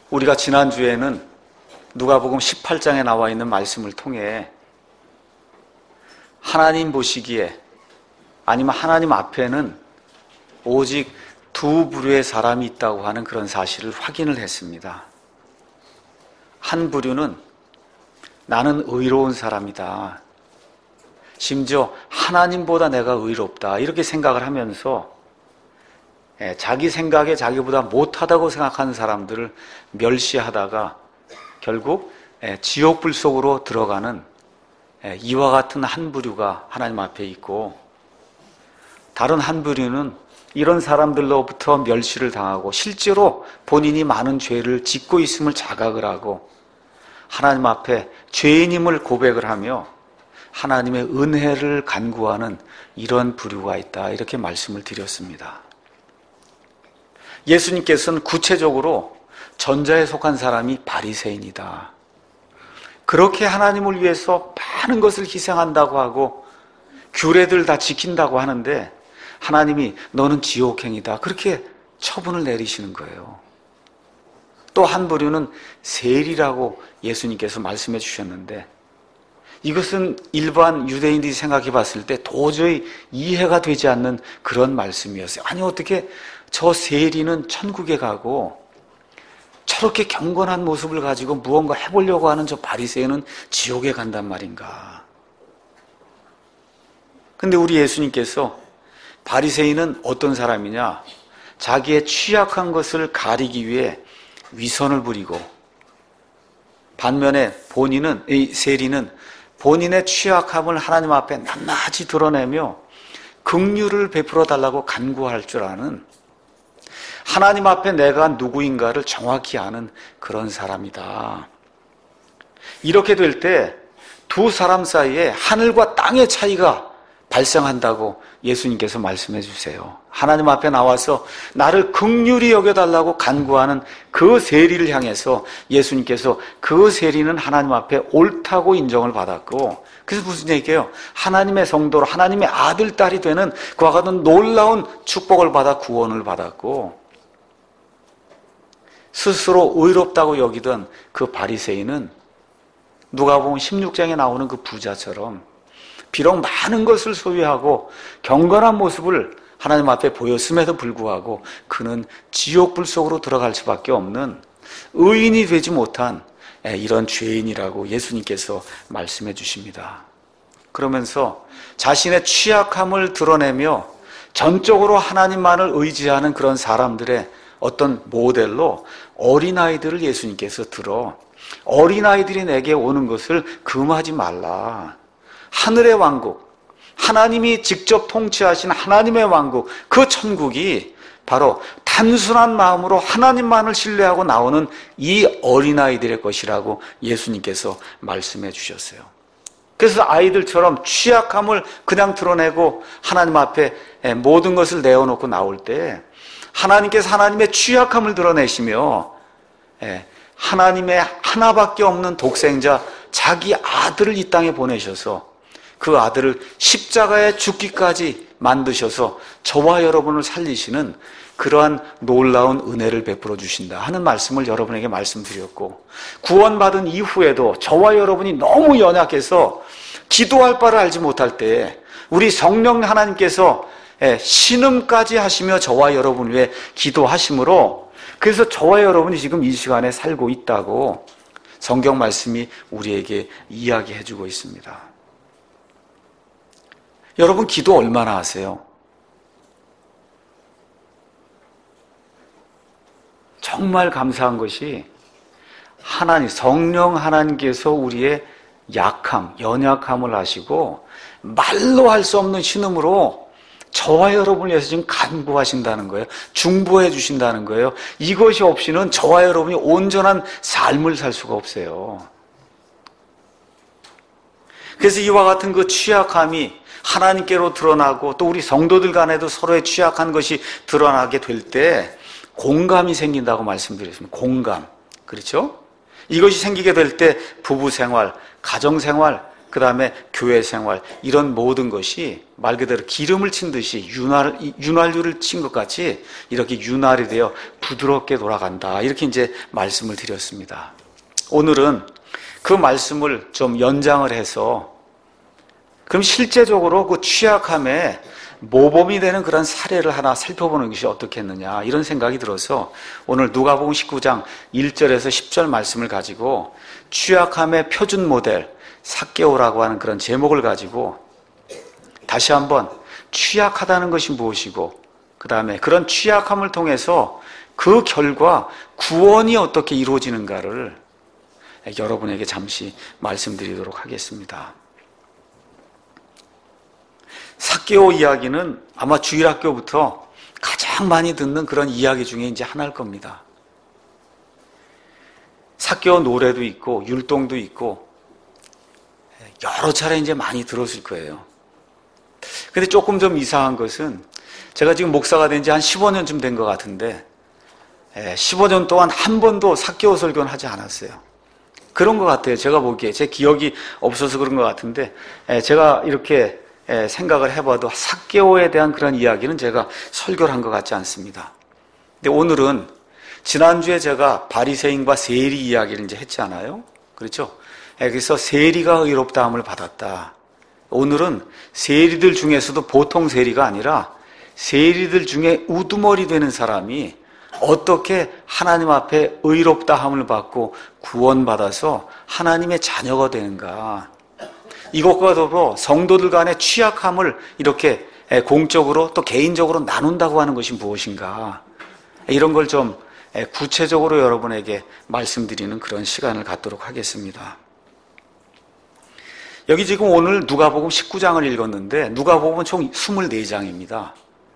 우리가 지난주에는 누가복음 18장에 나와 있는 말씀을 통해 하나님 보시기에 아니면 하나님 앞에는 오직 두 부류의 사람이 있다고 하는 그런 사실을 확인을 했습니다. 한 부류는 나는 의로운 사람이다. 심지어 하나님보다 내가 의롭다. 이렇게 생각을 하면서 자기 생각에 자기보다 못하다고 생각하는 사람들을 멸시하다가 결국 지옥불 속으로 들어가는 이와 같은 한 부류가 하나님 앞에 있고, 다른 한 부류는 이런 사람들로부터 멸시를 당하고 실제로 본인이 많은 죄를 짓고 있음을 자각을 하고 하나님 앞에 죄인임을 고백을 하며 하나님의 은혜를 간구하는 이런 부류가 있다, 이렇게 말씀을 드렸습니다. 예수님께서는 구체적으로 전자에 속한 사람이 바리새인이다, 그렇게 하나님을 위해서 많은 것을 희생한다고 하고 규례들 다 지킨다고 하는데 하나님이 너는 지옥행이다, 그렇게 처분을 내리시는 거예요. 또 한 부류는 세리라고 예수님께서 말씀해 주셨는데, 이것은 일반 유대인들이 생각해 봤을 때 도저히 이해가 되지 않는 그런 말씀이었어요. 아니, 어떻게 저 세리는 천국에 가고 저렇게 경건한 모습을 가지고 무언가 해보려고 하는 저 바리새인은 지옥에 간단 말인가. 근데 우리 예수님께서 바리새인은 어떤 사람이냐, 자기의 취약한 것을 가리기 위해 위선을 부리고, 반면에 본인은, 이 세리는 본인의 취약함을 하나님 앞에 낱낱이 드러내며 긍휼을 베풀어 달라고 간구할 줄 아는, 하나님 앞에 내가 누구인가를 정확히 아는 그런 사람이다. 이렇게 될 때 두 사람 사이에 하늘과 땅의 차이가 발생한다고 예수님께서 말씀해 주세요. 하나님 앞에 나와서 나를 긍휼히 여겨달라고 간구하는 그 세리를 향해서 예수님께서 그 세리는 하나님 앞에 옳다고 인정을 받았고, 그래서 무슨 얘기예요? 하나님의 성도로 하나님의 아들, 딸이 되는 그와 같은 놀라운 축복을 받아 구원을 받았고, 스스로 의롭다고 여기던 그 바리새인은 누가복음 16장에 나오는 그 부자처럼 비록 많은 것을 소유하고 경건한 모습을 하나님 앞에 보였음에도 불구하고 그는 지옥불 속으로 들어갈 수밖에 없는 의인이 되지 못한 이런 죄인이라고 예수님께서 말씀해 주십니다. 그러면서 자신의 취약함을 드러내며 전적으로 하나님만을 의지하는 그런 사람들의 어떤 모델로 어린아이들을 예수님께서 들어 어린아이들이 내게 오는 것을 금하지 말라. 하늘의 왕국, 하나님이 직접 통치하신 하나님의 왕국, 그 천국이 바로 단순한 마음으로 하나님만을 신뢰하고 나오는 이 어린아이들의 것이라고 예수님께서 말씀해 주셨어요. 그래서 아이들처럼 취약함을 그냥 드러내고 하나님 앞에 모든 것을 내어놓고 나올 때 하나님께서 하나님의 취약함을 드러내시며 하나님의 하나밖에 없는 독생자 자기 아들을 이 땅에 보내셔서 그 아들을 십자가에 죽기까지 만드셔서 저와 여러분을 살리시는 그러한 놀라운 은혜를 베풀어 주신다 하는 말씀을 여러분에게 말씀드렸고, 구원받은 이후에도 저와 여러분이 너무 연약해서 기도할 바를 알지 못할 때 우리 성령 하나님께서 신음까지 하시며 저와 여러분을 위해 기도하심으로, 그래서 저와 여러분이 지금 이 시간에 살고 있다고 성경 말씀이 우리에게 이야기해 주고 있습니다. 여러분, 기도 얼마나 하세요? 정말 감사한 것이 하나님, 성령 하나님께서 우리의 약함, 연약함을 아시고 말로 할 수 없는 신음으로 저와 여러분을 위해서 지금 간구하신다는 거예요. 중보해 주신다는 거예요. 이것이 없이는 저와 여러분이 온전한 삶을 살 수가 없어요. 그래서 이와 같은 그 취약함이 하나님께로 드러나고 또 우리 성도들 간에도 서로의 취약한 것이 드러나게 될 때 공감이 생긴다고 말씀드렸습니다. 공감. 그렇죠? 이것이 생기게 될 때 부부생활, 가정생활, 그 다음에 교회 생활, 이런 모든 것이 말 그대로 기름을 친 듯이 윤활유를 친 것 같이 이렇게 윤활이 되어 부드럽게 돌아간다. 이렇게 이제 말씀을 드렸습니다. 오늘은 그 말씀을 좀 연장을 해서 그럼 실제적으로 그 취약함에 모범이 되는 그런 사례를 하나 살펴보는 것이 어떻겠느냐, 이런 생각이 들어서 오늘 누가복음 19장 1절에서 10절 말씀을 가지고 취약함의 표준 모델 삭개오라고 하는 그런 제목을 가지고 다시 한번 취약하다는 것이 무엇이고, 그 다음에 그런 취약함을 통해서 그 결과 구원이 어떻게 이루어지는가를 여러분에게 잠시 말씀드리도록 하겠습니다. 삭개오 이야기는 아마 주일학교부터 가장 많이 듣는 그런 이야기 중에 이제 하나일 겁니다. 삭개오 노래도 있고 율동도 있고 여러 차례 이제 많이 들었을 거예요. 근데 조금 좀 이상한 것은 제가 지금 목사가 된 지 한 15년쯤 된 것 같은데 15년 동안 한 번도 삭개오 설교는 하지 않았어요. 그런 것 같아요. 제가 보기에 제 기억이 없어서 그런 것 같은데 제가 이렇게 생각을 해봐도 삭개오에 대한 그런 이야기는 제가 설교를 한 것 같지 않습니다. 근데 오늘은 지난주에 제가 바리새인과 세리 이야기를 이제 했잖아요. 그렇죠? 그래서 세리가 의롭다함을 받았다. 오늘은 세리들 중에서도 보통 세리가 아니라 세리들 중에 우두머리 되는 사람이 어떻게 하나님 앞에 의롭다함을 받고 구원받아서 하나님의 자녀가 되는가. 이것과 더불어 성도들 간의 취약함을 이렇게 공적으로 또 개인적으로 나눈다고 하는 것이 무엇인가. 이런 걸 좀 구체적으로 여러분에게 말씀드리는 그런 시간을 갖도록 하겠습니다. 여기 지금 오늘 누가복음 19장을 읽었는데 누가복음은 총 24장입니다.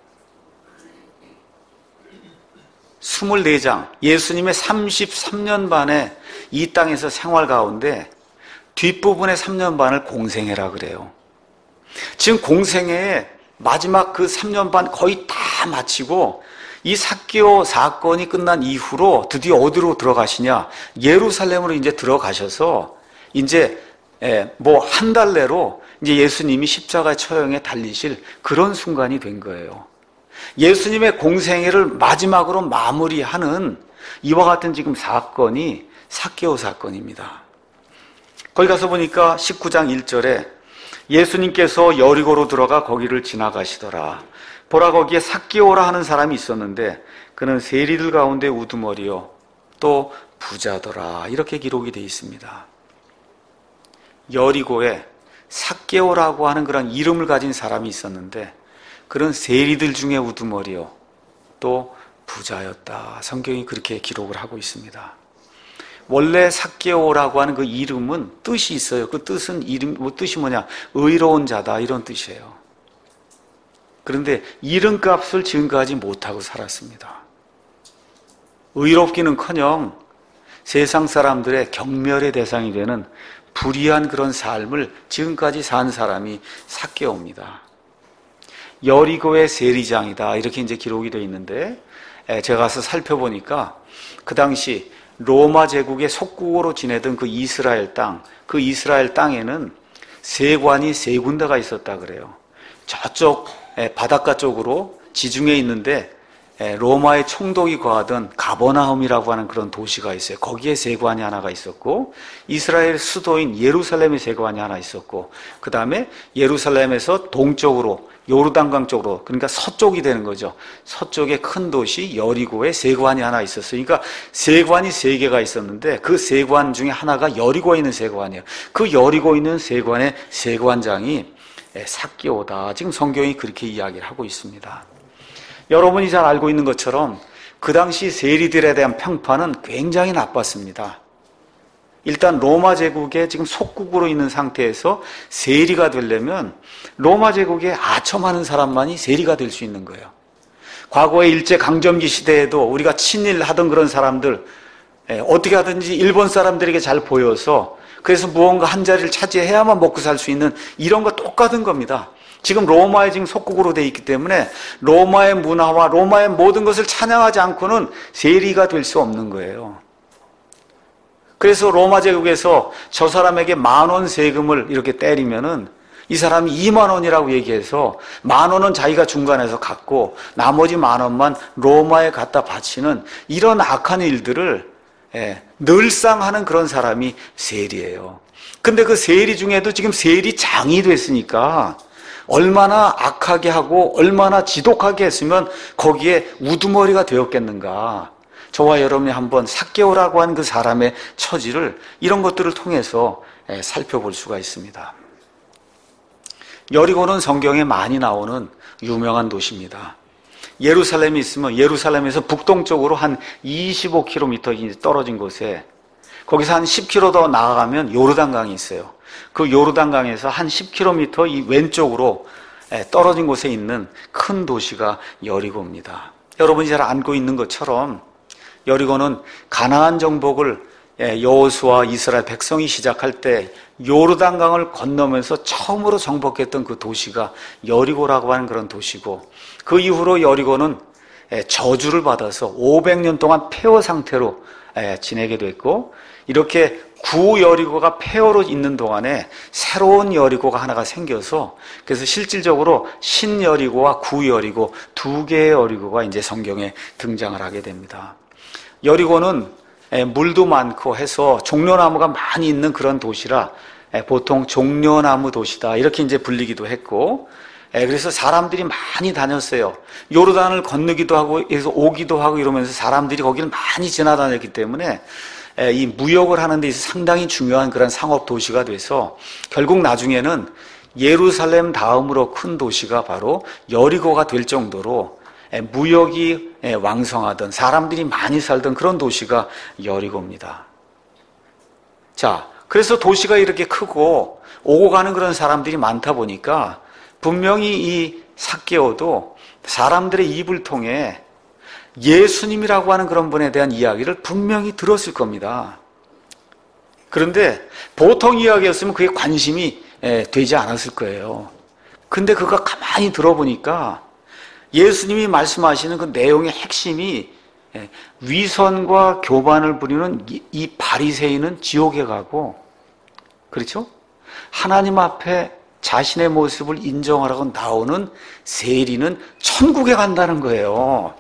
24장, 예수님의 33년 반의 이 땅에서 생활 가운데 뒷부분의 3년 반을 공생애라 그래요. 지금 공생애의 마지막 그 3년 반 거의 다 마치고 이 삭개오 사건이 끝난 이후로 드디어 어디로 들어가시냐? 예루살렘으로 이제 들어가셔서 이제 뭐 한 달 내로 이제 예수님이 십자가의 처형에 달리실 그런 순간이 된 거예요. 예수님의 공생애를 마지막으로 마무리하는 이와 같은 지금 사건이 삭개오 사건입니다. 거기 가서 보니까 19장 1절에 예수님께서 여리고로 들어가 거기를 지나가시더라. 보라, 거기에 삭개오라 하는 사람이 있었는데 그는 세리들 가운데 우두머리요 또 부자더라. 이렇게 기록이 되어 있습니다. 여리고에 삭개오라고 하는 그런 이름을 가진 사람이 있었는데 그런 세리들 중에 우두머리요 또 부자였다. 성경이 그렇게 기록을 하고 있습니다. 원래 삭개오라고 하는 그 이름은 뜻이 있어요. 그 뜻은 뜻이 뭐냐? 의로운 자다, 이런 뜻이에요. 그런데 이름값을 지금까지 못하고 살았습니다. 의롭기는커녕 세상 사람들의 경멸의 대상이 되는 불의한 그런 삶을 지금까지 산 사람이 삭개오입니다. 여리고의 세리장이다, 이렇게 이제 기록이 되어 있는데 제가 가서 살펴보니까 그 당시 로마 제국의 속국으로 지내던 그 이스라엘 땅에는 세관이 세 군데가 있었다 그래요. 저쪽 바닷가 쪽으로 지중해에 있는데 로마의 총독이 거하던 가버나움이라고 하는 그런 도시가 있어요. 거기에 세관이 하나가 있었고, 이스라엘 수도인 예루살렘의 세관이 하나 있었고, 그 다음에 예루살렘에서 동쪽으로 요르단강 쪽으로, 그러니까 서쪽이 되는 거죠. 서쪽의 큰 도시 여리고에 세관이 하나 있었어요. 그러니까 세관이 세 개가 있었는데 그 세관 중에 하나가 여리고에 있는 세관이에요. 그 여리고에 있는 세관의 세관장이 삭개오다. 지금 성경이 그렇게 이야기를 하고 있습니다. 여러분이 잘 알고 있는 것처럼 그 당시 세리들에 대한 평판은 굉장히 나빴습니다. 일단 로마 제국의 지금 속국으로 있는 상태에서 세리가 되려면 로마 제국에 아첨하는 사람만이 세리가 될 수 있는 거예요. 과거의 일제강점기 시대에도 우리가 친일하던 그런 사람들 어떻게 하든지 일본 사람들에게 잘 보여서 그래서 무언가 한 자리를 차지해야만 먹고 살 수 있는 이런 거 똑같은 겁니다. 지금 로마의 지금 속국으로 되어 있기 때문에 로마의 문화와 로마의 모든 것을 찬양하지 않고는 세리가 될 수 없는 거예요. 그래서 로마 제국에서 저 사람에게 10,000원 세금을 이렇게 때리면은 이 사람이 20,000원이라고 얘기해서 10,000원은 자기가 중간에서 갖고 나머지 10,000원만 로마에 갖다 바치는 이런 악한 일들을 늘상 하는 그런 사람이 세리예요. 근데 그 세리 중에도 지금 세리 장이 됐으니까 얼마나 악하게 하고 얼마나 지독하게 했으면 거기에 우두머리가 되었겠는가. 저와 여러분이 한번 삭개오라고 하는 그 사람의 처지를 이런 것들을 통해서 살펴볼 수가 있습니다. 여리고는 성경에 많이 나오는 유명한 도시입니다. 예루살렘이 있으면 예루살렘에서 북동쪽으로 한 25km 떨어진 곳에 거기서 한 10km 더 나아가면 요르단강이 있어요. 그 요르단강에서 한 10km 이 왼쪽으로 떨어진 곳에 있는 큰 도시가 여리고입니다. 여러분이 잘 알고 있는 것처럼 여리고는 가나안 정복을 여호수아 이스라엘 백성이 시작할 때 요르단강을 건너면서 처음으로 정복했던 그 도시가 여리고라고 하는 그런 도시고, 그 이후로 여리고는 저주를 받아서 500년 동안 폐허 상태로 지내게 됐고, 이렇게 구 여리고가 폐허로 있는 동안에 새로운 여리고가 하나가 생겨서, 그래서 실질적으로 신 여리고와 구 여리고 두 개의 여리고가 이제 성경에 등장을 하게 됩니다. 여리고는 물도 많고 해서 종려나무가 많이 있는 그런 도시라 보통 종려나무 도시다 이렇게 이제 불리기도 했고, 그래서 사람들이 많이 다녔어요. 요르단을 건너기도 하고 여기서 오기도 하고 이러면서 사람들이 거기를 많이 지나다녔기 때문에 이 무역을 하는 데 있어서 상당히 중요한 그런 상업 도시가 돼서 결국 나중에는 예루살렘 다음으로 큰 도시가 바로 여리고가 될 정도로 무역이 왕성하던, 사람들이 많이 살던 그런 도시가 여리고입니다. 자, 그래서 도시가 이렇게 크고 오고 가는 그런 사람들이 많다 보니까 분명히 이 삭개오도 사람들의 입을 통해 예수님이라고 하는 그런 분에 대한 이야기를 분명히 들었을 겁니다. 그런데 보통 이야기였으면 그게 관심이 되지 않았을 거예요. 근데 그가 가만히 들어보니까 예수님이 말씀하시는 그 내용의 핵심이 위선과 교만을 부리는 이 바리새인은 지옥에 가고, 그렇죠? 하나님 앞에 자신의 모습을 인정하라고 나오는 세리는 천국에 간다는 거예요.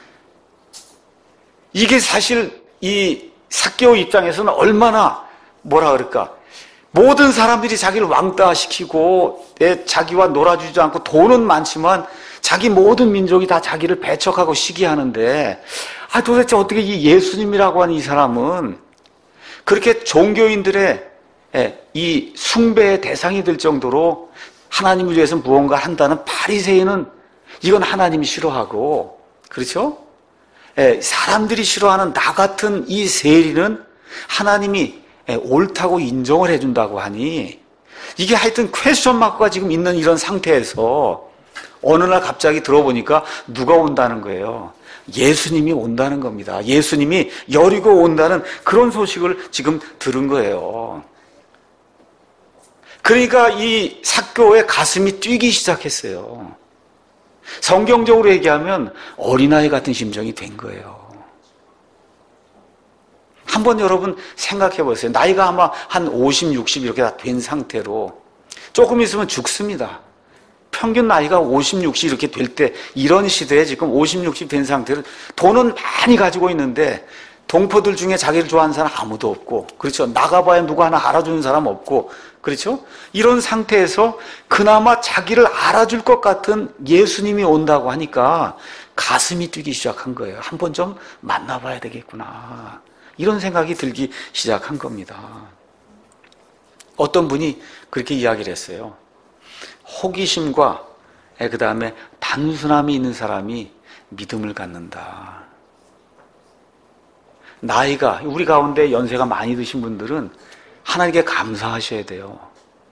이게 사실 이 삭개오 입장에서는 얼마나 뭐라 그럴까, 모든 사람들이 자기를 왕따시키고 자기와 놀아주지 않고 돈은 많지만 자기 모든 민족이 다 자기를 배척하고 시기하는데, 도대체 어떻게 이 예수님이라고 하는 이 사람은 그렇게 종교인들의 이 숭배의 대상이 될 정도로 하나님을 위해서 무언가 한다는 바리새인은 이건 하나님이 싫어하고, 그렇죠? 사람들이 싫어하는 나 같은 이 세리는 하나님이 옳다고 인정을 해준다고 하니, 이게 하여튼 퀘스천 마크가 지금 있는 이런 상태에서 어느 날 갑자기 들어보니까 누가 온다는 거예요. 예수님이 온다는 겁니다. 예수님이 여리고 온다는 그런 소식을 지금 들은 거예요. 그러니까 이 삭개오의 가슴이 뛰기 시작했어요. 성경적으로 얘기하면 어린아이 같은 심정이 된 거예요. 한번 여러분 생각해 보세요. 나이가 아마 한 50, 60 이렇게 다 된 상태로 조금 있으면 죽습니다. 평균 나이가 50, 60 이렇게 될 때, 이런 시대에 지금 50, 60 된 상태를 돈은 많이 가지고 있는데 동포들 중에 자기를 좋아하는 사람 아무도 없고, 그렇죠? 나가봐야 누구 하나 알아주는 사람 없고, 그렇죠? 이런 상태에서 그나마 자기를 알아줄 것 같은 예수님이 온다고 하니까 가슴이 뛰기 시작한 거예요. 한번 좀 만나봐야 되겠구나, 이런 생각이 들기 시작한 겁니다. 어떤 분이 그렇게 이야기를 했어요. 호기심과 그 다음에 단순함이 있는 사람이 믿음을 갖는다. 나이가, 우리 가운데 연세가 많이 드신 분들은 하나님께 감사하셔야 돼요.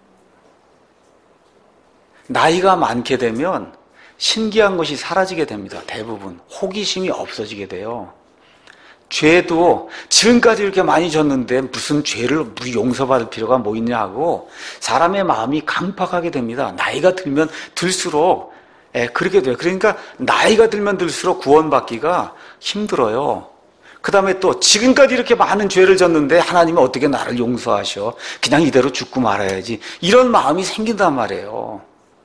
나이가 많게 되면 신기한 것이 사라지게 됩니다. 대부분 호기심이 없어지게 돼요. 죄도 지금까지 이렇게 많이 졌는데 무슨 죄를 용서받을 필요가 뭐 있냐고 사람의 마음이 강팍하게 됩니다. 나이가 들면 들수록 그렇게 돼요. 그러니까 나이가 들면 들수록 구원받기가 힘들어요. 그 다음에 또 지금까지 이렇게 많은 죄를 졌는데 하나님이 어떻게 나를 용서하셔? 그냥 이대로 죽고 말아야지. 이런 마음이 생긴단 말이에요.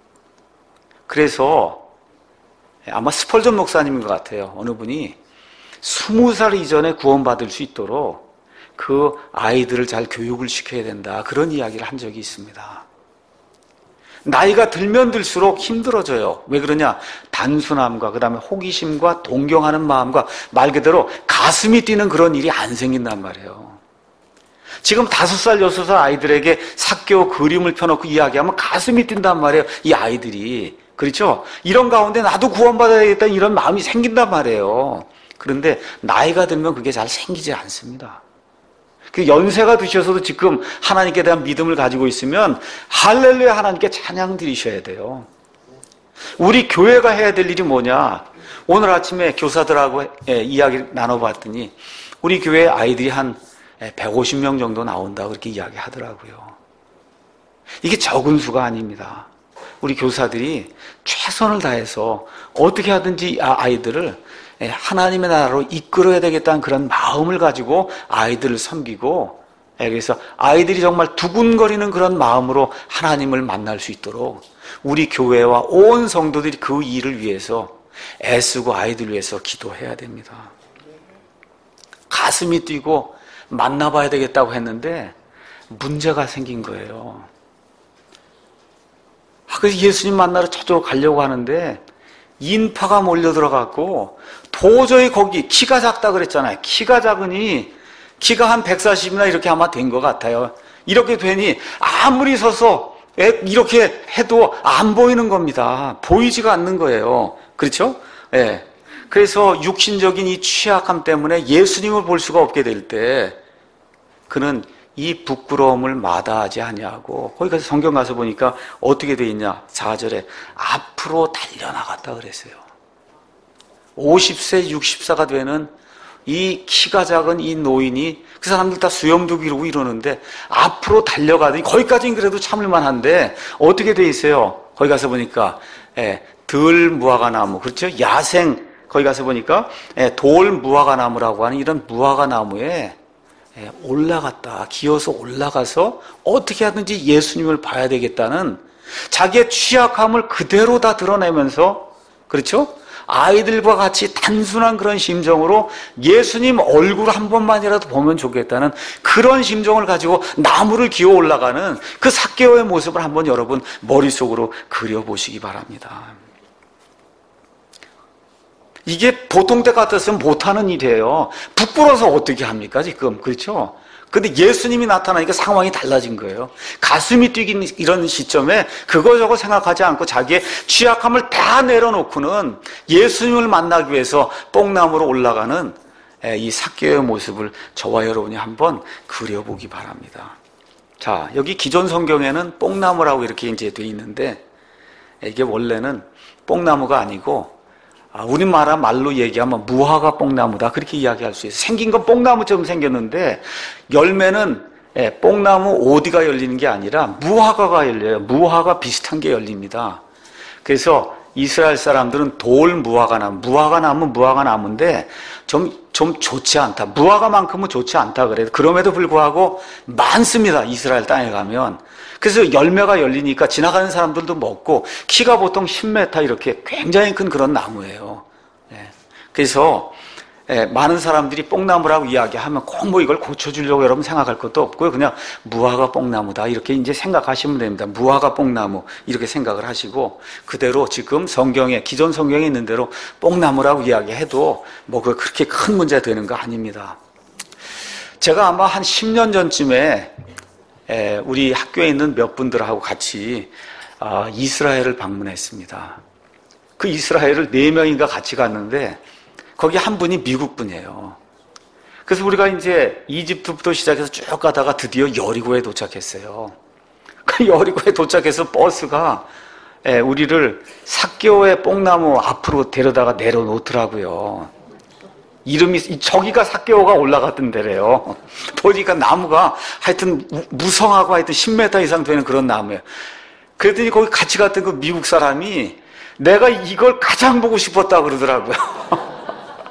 그래서 아마 스펄전 목사님인 것 같아요. 어느 분이 20살 이전에 구원받을 수 있도록 그 아이들을 잘 교육을 시켜야 된다. 그런 이야기를 한 적이 있습니다. 나이가 들면 들수록 힘들어져요. 왜 그러냐? 단순함과 그 다음에 호기심과 동경하는 마음과 말 그대로 가슴이 뛰는 그런 일이 안 생긴단 말이에요. 지금 5살, 6살 아이들에게 삭개오 그림을 펴놓고 이야기하면 가슴이 뛴단 말이에요. 이 아이들이. 그렇죠? 이런 가운데 나도 구원받아야겠다는 이런 마음이 생긴단 말이에요. 그런데 나이가 들면 그게 잘 생기지 않습니다. 그 연세가 드셔서도 지금 하나님께 대한 믿음을 가지고 있으면 할렐루야 하나님께 찬양 드리셔야 돼요. 우리 교회가 해야 될 일이 뭐냐? 오늘 아침에 교사들하고 이야기 나눠봤더니 우리 교회 아이들이 한 150명 정도 나온다고 그렇게 이야기하더라고요. 이게 적은 수가 아닙니다. 우리 교사들이 최선을 다해서 어떻게 하든지 아이들을 하나님의 나라로 이끌어야 되겠다는 그런 마음을 가지고 아이들을 섬기고, 그래서 아이들이 정말 두근거리는 그런 마음으로 하나님을 만날 수 있도록 우리 교회와 온 성도들이 그 일을 위해서 애쓰고 아이들 위해서 기도해야 됩니다. 가슴이 뛰고 만나봐야 되겠다고 했는데 문제가 생긴 거예요. 그래서 예수님 만나러 저쪽으로 가려고 하는데 인파가 몰려들어갖고 도저히 거기 키가 작다 그랬잖아요. 키가 작으니 키가 한 140이나 이렇게 아마 된 것 같아요. 이렇게 되니 아무리 서서 이렇게 해도 안 보이는 겁니다. 보이지가 않는 거예요. 그렇죠? 예. 그래서 육신적인 이 취약함 때문에 예수님을 볼 수가 없게 될 때 그는 이 부끄러움을 마다하지 아니하고, 거기 가서 성경 가서 보니까 어떻게 돼 있냐? 4절에 앞으로 달려나갔다 그랬어요. 50세, 60세가 되는 이 키가 작은 이 노인이, 그 사람들 다 수염도 기르고 이러는데 앞으로 달려가더니, 거기까지는 그래도 참을만 한데 어떻게 돼 있어요? 거기 가서 보니까 들 무화과나무, 그렇죠? 야생, 거기 가서 보니까 돌 무화과나무라고 하는 이런 무화과나무에 올라갔다. 기어서 올라가서 어떻게 하든지 예수님을 봐야 되겠다는 자기의 취약함을 그대로 다 드러내면서, 그렇죠? 아이들과 같이 단순한 그런 심정으로 예수님 얼굴 한 번만이라도 보면 좋겠다는 그런 심정을 가지고 나무를 기어 올라가는 그 삭개오의 모습을 한번 여러분 머릿속으로 그려보시기 바랍니다. 이게 보통 때 같았으면 못하는 일이에요. 부끄러워서 어떻게 합니까 지금, 그렇죠? 근데 예수님이 나타나니까 상황이 달라진 거예요. 가슴이 뛰긴 이런 시점에 그거 저거 생각하지 않고 자기의 취약함을 다 내려놓고는 예수님을 만나기 위해서 뽕나무로 올라가는 이 삭개오의 모습을 저와 여러분이 한번 그려보기 바랍니다. 자, 여기 기존 성경에는 뽕나무라고 이렇게 이제 돼 있는데 이게 원래는 뽕나무가 아니고 우리나라 말로 얘기하면 무화과 뽕나무다, 그렇게 이야기할 수 있어요. 생긴 건 뽕나무처럼 생겼는데 열매는 뽕나무 오디가 열리는 게 아니라 무화과가 열려요. 무화과 비슷한 게 열립니다. 그래서 이스라엘 사람들은 돌 무화과나무인데 좀 좋지 않다. 무화과만큼은 좋지 않다 그래요. 그럼에도 불구하고 많습니다. 이스라엘 땅에 가면. 그래서 열매가 열리니까 지나가는 사람들도 먹고, 키가 보통 10m 이렇게 굉장히 큰 그런 나무예요. 그래서 많은 사람들이 뽕나무라고 이야기하면 꼭 뭐 이걸 고쳐주려고 여러분 생각할 것도 없고요. 그냥 무화과 뽕나무다 이렇게 이제 생각하시면 됩니다. 무화과 뽕나무 이렇게 생각을 하시고, 그대로 지금 성경에, 기존 성경에 있는 대로 뽕나무라고 이야기해도 뭐 그렇게 큰 문제가 되는 거 아닙니다. 제가 아마 한 10년 전쯤에 우리 학교에 있는 몇 분들하고 같이 이스라엘을 방문했습니다. 그 이스라엘을 4명인가 같이 갔는데 거기 한 분이 미국 분이에요. 그래서 우리가 이제 이집트부터 시작해서 쭉 가다가 드디어 여리고에 도착했어요. 그 여리고에 도착해서 버스가 우리를 삭개오의 뽕나무 앞으로 데려다가 내려놓더라고요. 이름이, 저기가 삭개오가 올라갔던 데래요. 보니까 나무가 하여튼 무성하고 하여튼 10m 이상 되는 그런 나무예요. 그랬더니 거기 같이 갔던 그 미국 사람이 내가 이걸 가장 보고 싶었다 그러더라고요.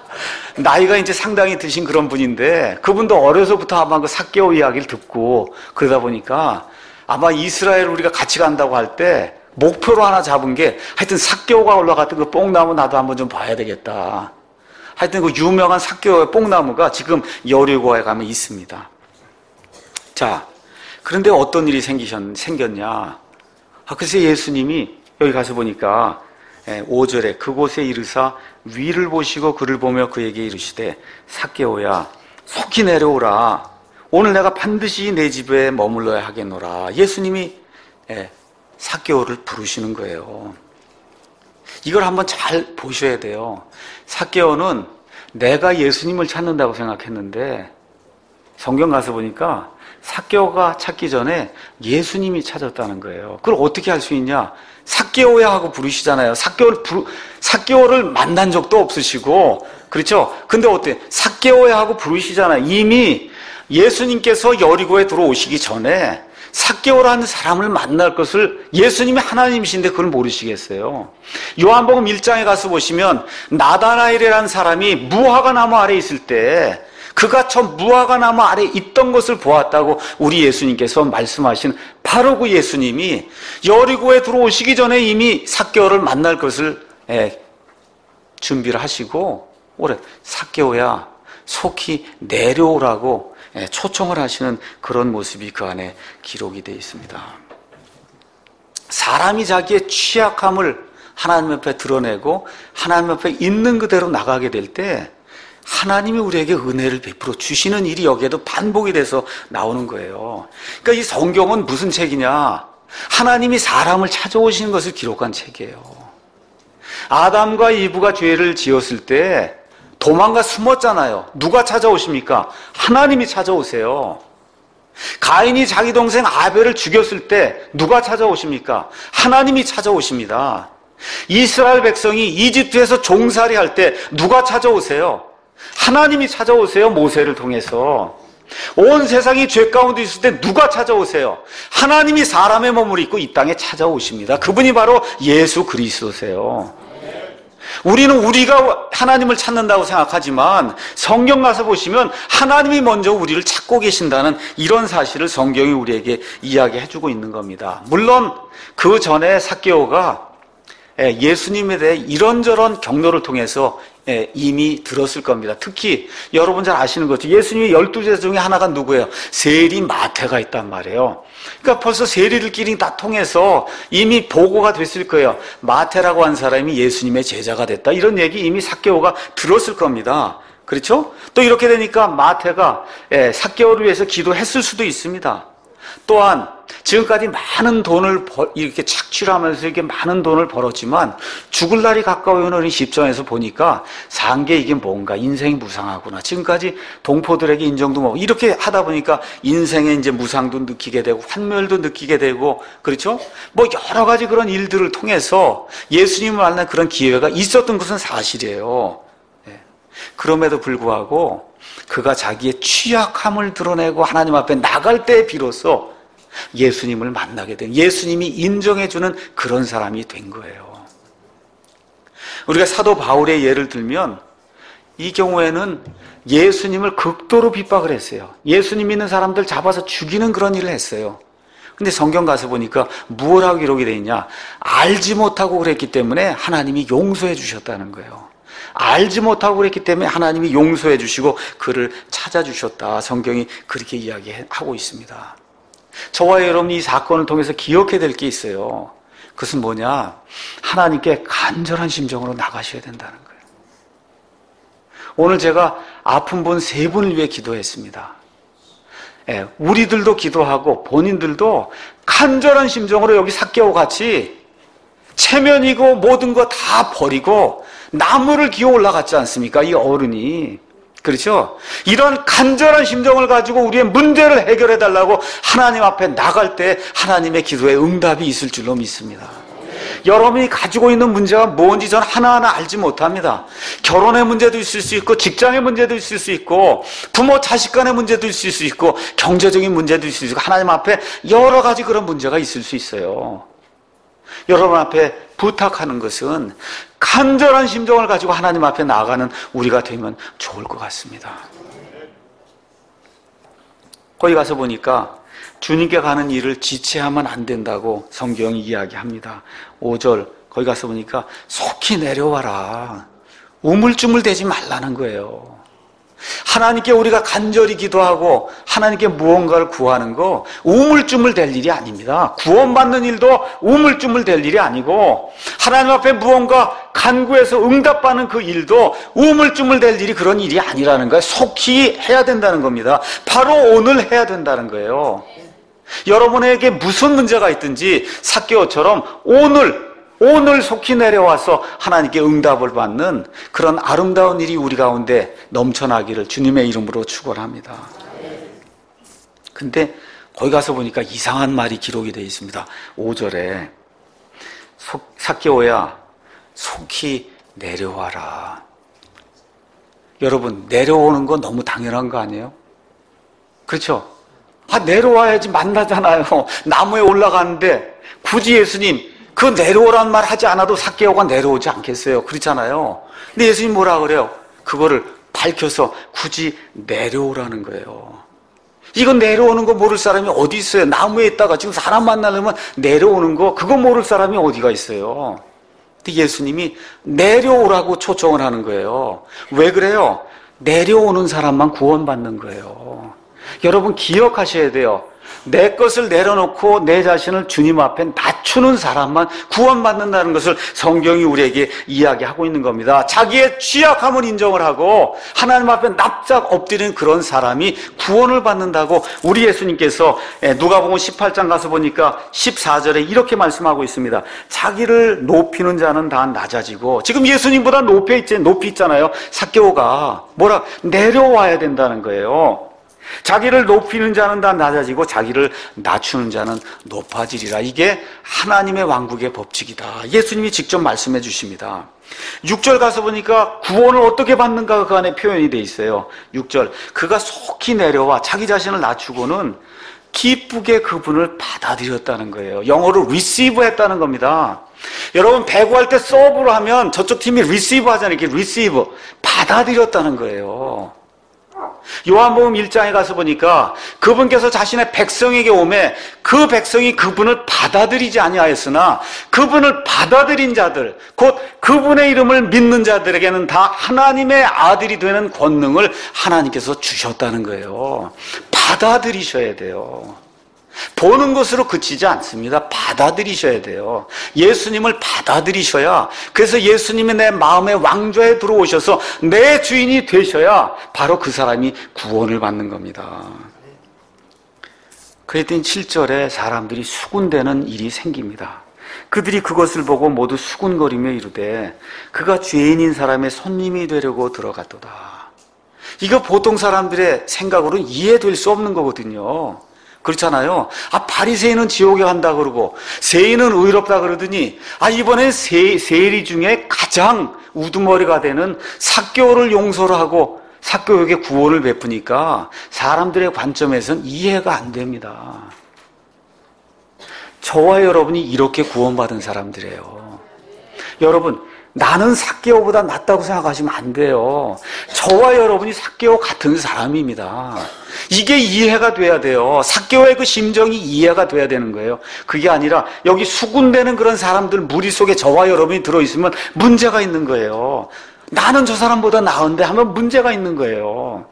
나이가 이제 상당히 드신 그런 분인데 그분도 어려서부터 아마 그 삭개오 이야기를 듣고 그러다 보니까 아마 이스라엘 우리가 같이 간다고 할 때 목표로 하나 잡은 게 하여튼 삭개오가 올라갔던 그 뽕나무 나도 한번 좀 봐야 되겠다. 하여튼 그 유명한 삭개오의 뽕나무가 지금 여리고에 가면 있습니다. 자, 그런데 어떤 일이 생겼냐. 글쎄 예수님이 여기 가서 보니까 5절에 그곳에 이르사 위를 보시고 그를 보며 그에게 이르시되 삭개오야 속히 내려오라. 오늘 내가 반드시 내 집에 머물러야 하겠노라. 예수님이 삭개오를 부르시는 거예요. 이걸 한번 잘 보셔야 돼요. 삭개오는 내가 예수님을 찾는다고 생각했는데 성경 가서 보니까 삭개오가 찾기 전에 예수님이 찾았다는 거예요. 그걸 어떻게 할 수 있냐? 삭개오야 하고 부르시잖아요. 삭개오를 만난 적도 없으시고, 그렇죠? 근데 어때? 삭개오야 하고 부르시잖아요. 이미 예수님께서 여리고에 들어오시기 전에 삭개오라는 사람을 만날 것을 예수님이 하나님이신데 그걸 모르시겠어요? 요한복음 1장에 가서 보시면 나다나엘이라는 사람이 무화과 나무 아래 있을 때 그가 저 무화과 나무 아래 있던 것을 보았다고 우리 예수님께서 말씀하신 바로 그 예수님이 여리고에 들어오시기 전에 이미 삭개오를 만날 것을 준비를 하시고 올해 삭개오야 속히 내려오라고 초청을 하시는 그런 모습이 그 안에 기록이 되어 있습니다. 사람이 자기의 취약함을 하나님 앞에 드러내고 하나님 앞에 있는 그대로 나가게 될 때 하나님이 우리에게 은혜를 베풀어 주시는 일이 여기에도 반복이 돼서 나오는 거예요. 그러니까 이 성경은 무슨 책이냐? 하나님이 사람을 찾아오시는 것을 기록한 책이에요. 아담과 이브가 죄를 지었을 때 도망가 숨었잖아요. 누가 찾아오십니까? 하나님이 찾아오세요. 가인이 자기 동생 아벨을 죽였을 때 누가 찾아오십니까? 하나님이 찾아오십니다. 이스라엘 백성이 이집트에서 종살이 할 때 누가 찾아오세요? 하나님이 찾아오세요. 모세를 통해서. 온 세상이 죄 가운데 있을 때 누가 찾아오세요? 하나님이 사람의 몸을 입고 이 땅에 찾아오십니다. 그분이 바로 예수 그리스도세요. 우리는 우리가 하나님을 찾는다고 생각하지만 성경 가서 보시면 하나님이 먼저 우리를 찾고 계신다는 이런 사실을 성경이 우리에게 이야기해주고 있는 겁니다. 물론 그 전에 삭개오가 예수님에 대해 이런저런 경로를 통해서 이미 들었을 겁니다. 특히 여러분 잘 아시는 거죠. 예수님의 12제자 중에 하나가 누구예요? 세리 마태가 있단 말이에요. 그러니까 벌써 세리들끼리 다 통해서 이미 보고가 됐을 거예요. 마태라고 한 사람이 예수님의 제자가 됐다. 이런 얘기 이미 삭개오가 들었을 겁니다. 그렇죠? 또 이렇게 되니까 마태가 삭개오를 위해서 기도했을 수도 있습니다. 또한 지금까지 많은 돈을 이렇게 착취하면서 이렇게 많은 돈을 벌었지만 죽을 날이 가까워 오는 시점에서 보니까 산 게 이게 뭔가 인생이 무상하구나. 지금까지 동포들에게 인정도 뭐 이렇게 하다 보니까 인생의 이제 무상도 느끼게 되고 환멸도 느끼게 되고 그렇죠? 뭐 여러 가지 그런 일들을 통해서 예수님을 만난 그런 기회가 있었던 것은 사실이에요. 그럼에도 불구하고 그가 자기의 취약함을 드러내고 하나님 앞에 나갈 때 비로소 예수님을 만나게 된, 예수님이 인정해주는 그런 사람이 된 거예요. 우리가 사도 바울의 예를 들면 이 경우에는 예수님을 극도로 핍박을 했어요. 예수님 믿는 사람들 잡아서 죽이는 그런 일을 했어요. 근데 성경 가서 보니까 무엇하고 기록이 되어 있냐? 알지 못하고 그랬기 때문에 하나님이 용서해 주셨다는 거예요. 알지 못하고 그랬기 때문에 하나님이 용서해 주시고 그를 찾아주셨다. 성경이 그렇게 이야기하고 있습니다. 저와 여러분이 이 사건을 통해서 기억해야 될 게 있어요. 그것은 뭐냐? 하나님께 간절한 심정으로 나가셔야 된다는 거예요. 오늘 제가 아픈 분 3분을 위해 기도했습니다. 우리들도 기도하고 본인들도 간절한 심정으로 여기 삭개오 같이 체면이고 모든 거 다 버리고 나무를 기어 올라갔지 않습니까? 이 어른이. 그렇죠? 이런 간절한 심정을 가지고 우리의 문제를 해결해 달라고 하나님 앞에 나갈 때 하나님의 기도에 응답이 있을 줄로 믿습니다. 여러분이 가지고 있는 문제가 뭔지 저는 하나하나 알지 못합니다. 결혼의 문제도 있을 수 있고 직장의 문제도 있을 수 있고 부모 자식 간의 문제도 있을 수 있고 경제적인 문제도 있을 수 있고 하나님 앞에 여러 가지 그런 문제가 있을 수 있어요. 여러분 앞에 부탁하는 것은 간절한 심정을 가지고 하나님 앞에 나아가는 우리가 되면 좋을 것 같습니다. 거기 가서 보니까 주님께 가는 일을 지체하면 안 된다고 성경이 이야기합니다. 5절 거기 가서 보니까 속히 내려와라. 우물쭈물대지 말라는 거예요. 하나님께 우리가 간절히 기도하고 하나님께 무언가를 구하는 거 우물쭈물 될 일이 아닙니다. 구원받는 일도 우물쭈물 될 일이 아니고 하나님 앞에 무언가 간구해서 응답받는 그 일도 우물쭈물 될 일이 그런 일이 아니라는 거예요. 속히 해야 된다는 겁니다. 바로 오늘 해야 된다는 거예요. 여러분에게 무슨 문제가 있든지 삭개오처럼 오늘 속히 내려와서 하나님께 응답을 받는 그런 아름다운 일이 우리 가운데 넘쳐나기를 주님의 이름으로 축원합니다. 근데 거기 가서 보니까 이상한 말이 기록이 되어 있습니다. 5절에 삭개오야 속히 내려와라. 여러분 내려오는 거 너무 당연한 거 아니에요? 그렇죠? 내려와야지 만나잖아요. 나무에 올라가는데 굳이 예수님 그 내려오란 말 하지 않아도 삭개오가 내려오지 않겠어요? 그렇잖아요. 근데 예수님 뭐라 그래요? 그거를 밝혀서 굳이 내려오라는 거예요. 이건 내려오는 거 모를 사람이 어디 있어요? 나무에 있다가 지금 사람 만나려면 내려오는 거 그거 모를 사람이 어디가 있어요? 근데 예수님이 내려오라고 초청을 하는 거예요. 왜 그래요? 내려오는 사람만 구원받는 거예요. 여러분 기억하셔야 돼요. 내 것을 내려놓고 내 자신을 주님 앞에 낮추는 사람만 구원받는다는 것을 성경이 우리에게 이야기하고 있는 겁니다. 자기의 취약함을 인정을 하고 하나님 앞에 납작 엎드리는 그런 사람이 구원을 받는다고 우리 예수님께서 누가복음 18장 가서 보니까 14절에 이렇게 말씀하고 있습니다. 자기를 높이는 자는 다 낮아지고 지금 예수님보다 높이 있잖아요. 삭개오가 내려와야 된다는 거예요. 자기를 높이는 자는 다 낮아지고 자기를 낮추는 자는 높아지리라. 이게 하나님의 왕국의 법칙이다. 예수님이 직접 말씀해 주십니다. 6절 가서 보니까 구원을 어떻게 받는가 그 안에 표현이 돼 있어요. 6절 그가 속히 내려와 자기 자신을 낮추고는 기쁘게 그분을 받아들였다는 거예요. 영어로 receive 했다는 겁니다. 여러분 배구할 때 서브로 하면 저쪽 팀이 receive 하잖아요. 이렇게 receive 받아들였다는 거예요. 요한복음 1장에 가서 보니까 그분께서 자신의 백성에게 오매 그 백성이 그분을 받아들이지 아니하였으나 그분을 받아들인 자들 곧 그분의 이름을 믿는 자들에게는 다 하나님의 아들이 되는 권능을 하나님께서 주셨다는 거예요. 받아들이셔야 돼요. 보는 것으로 그치지 않습니다. 받아들이셔야 돼요. 예수님을 받아들이셔야, 그래서 예수님이 내 마음의 왕좌에 들어오셔서 내 주인이 되셔야 바로 그 사람이 구원을 받는 겁니다. 그랬더니 7절에 사람들이 수군대는 일이 생깁니다. 그들이 그것을 보고 모두 수군거리며 이르되 그가 죄인인 사람의 손님이 되려고 들어갔도다. 이거 보통 사람들의 생각으로는 이해될 수 없는 거거든요. 그렇잖아요. 바리새인은 지옥에 간다 그러고 세인은 의롭다 그러더니 이번엔 세리 중에 가장 우두머리가 되는 삭개오를 용서를 하고 삭개오에게 구원을 베푸니까 사람들의 관점에서는 이해가 안 됩니다. 저와 여러분이 이렇게 구원받은 사람들이에요. 여러분 나는 삭개오보다 낫다고 생각하시면 안 돼요. 저와 여러분이 삭개오 같은 사람입니다. 이게 이해가 돼야 돼요. 삭개오의 그 심정이 이해가 돼야 되는 거예요. 그게 아니라 여기 수군대는 그런 사람들 무리 속에 저와 여러분이 들어있으면 문제가 있는 거예요. 나는 저 사람보다 나은데 하면 문제가 있는 거예요.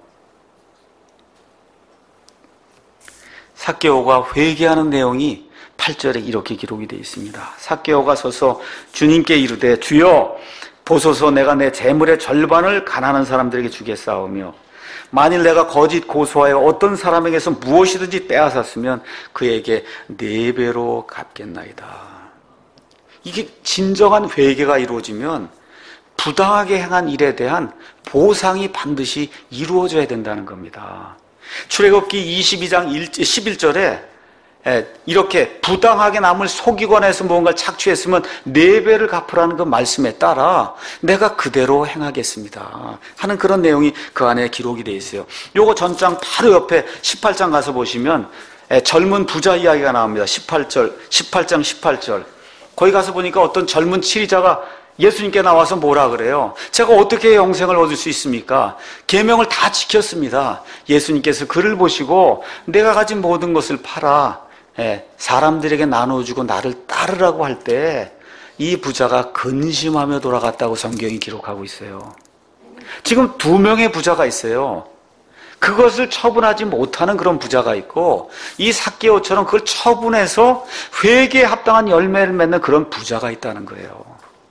삭개오가 회개하는 내용이 8절에 이렇게 기록이 되어 있습니다. 삭개오가 서서 주님께 이르되 주여 보소서 내가 내 재물의 절반을 가난한 사람들에게 주겠사오며 만일 내가 거짓 고소하여 어떤 사람에게서 무엇이든지 빼앗았으면 그에게 4배로 갚겠나이다. 이게 진정한 회개가 이루어지면 부당하게 행한 일에 대한 보상이 반드시 이루어져야 된다는 겁니다. 출애굽기 22장 11절에 이렇게 부당하게 남을 속이거나 해서 무언가를 착취했으면 4배를 갚으라는 그 말씀에 따라 내가 그대로 행하겠습니다 하는 그런 내용이 그 안에 기록이 되어 있어요. 요거 전장 바로 옆에 18장 가서 보시면 젊은 부자 이야기가 나옵니다. 18장 18절 거기 가서 보니까 어떤 젊은 치리자가 예수님께 나와서 뭐라 그래요? 제가 어떻게 영생을 얻을 수 있습니까? 계명을 다 지켰습니다. 예수님께서 그를 보시고 내가 가진 모든 것을 팔아 사람들에게 나눠주고 나를 따르라고 할 때 이 부자가 근심하며 돌아갔다고 성경이 기록하고 있어요. 지금 2명의 부자가 있어요. 그것을 처분하지 못하는 그런 부자가 있고, 이 삭개오처럼 그걸 처분해서 회개에 합당한 열매를 맺는 그런 부자가 있다는 거예요.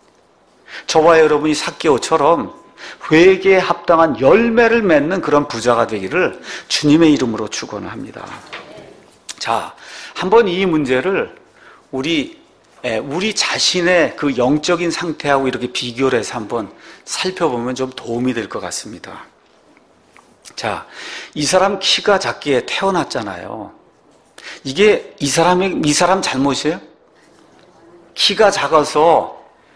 저와 여러분이 삭개오처럼 회개에 합당한 열매를 맺는 그런 부자가 되기를 주님의 이름으로 축원합니다. 자, 한번 이 문제를 우리 자신의 그 영적인 상태하고 이렇게 비교를 해서 한번 살펴보면 좀 도움이 될 것 같습니다. 자, 이 사람 키가 작게 태어났잖아요. 이게 이 사람 잘못이에요? 키가 작아서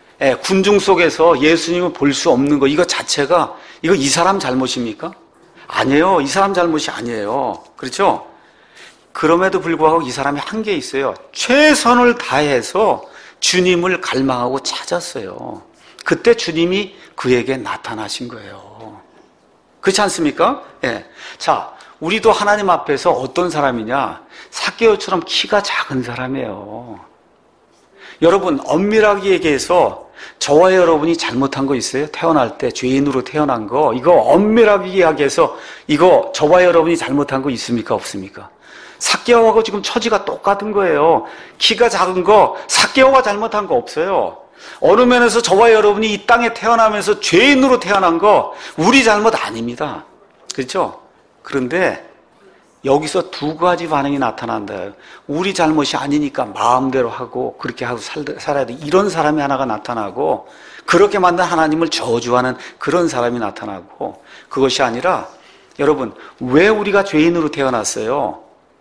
군중 속에서 예수님을 볼 수 없는 거, 이거 자체가 이거 이 사람 잘못입니까? 아니에요. 이 사람 잘못이 아니에요. 그렇죠? 그럼에도 불구하고 이 사람이 한 게 있어요. 최선을 다해서 주님을 갈망하고 찾았어요. 그때 주님이 그에게 나타나신 거예요. 그렇지 않습니까? 예. 자, 우리도 하나님 앞에서 어떤 사람이냐? 삭개오처럼 키가 작은 사람이에요. 여러분, 엄밀하게 얘기해서 저와 여러분이 잘못한 거 있어요? 태어날 때 죄인으로 태어난 거, 이거 엄밀하게 이야기해서 이거 저와 여러분이 잘못한 거 있습니까? 없습니까? 삭개오하고 지금 처지가 똑같은 거예요. 키가 작은 거, 삭개오가 잘못한 거 없어요. 어느 면에서 저와 여러분이 이 땅에 태어나면서 죄인으로 태어난 거 우리 잘못 아닙니다. 그렇죠? 그런데 여기서 2가지 반응이 나타난다. 우리 잘못이 아니니까 마음대로 하고 그렇게 하고 살아야 돼. 이런 사람이 하나가 나타나고, 그렇게 만든 하나님을 저주하는 그런 사람이 나타나고, 그것이 아니라 여러분, 왜 우리가 죄인으로 태어났어요?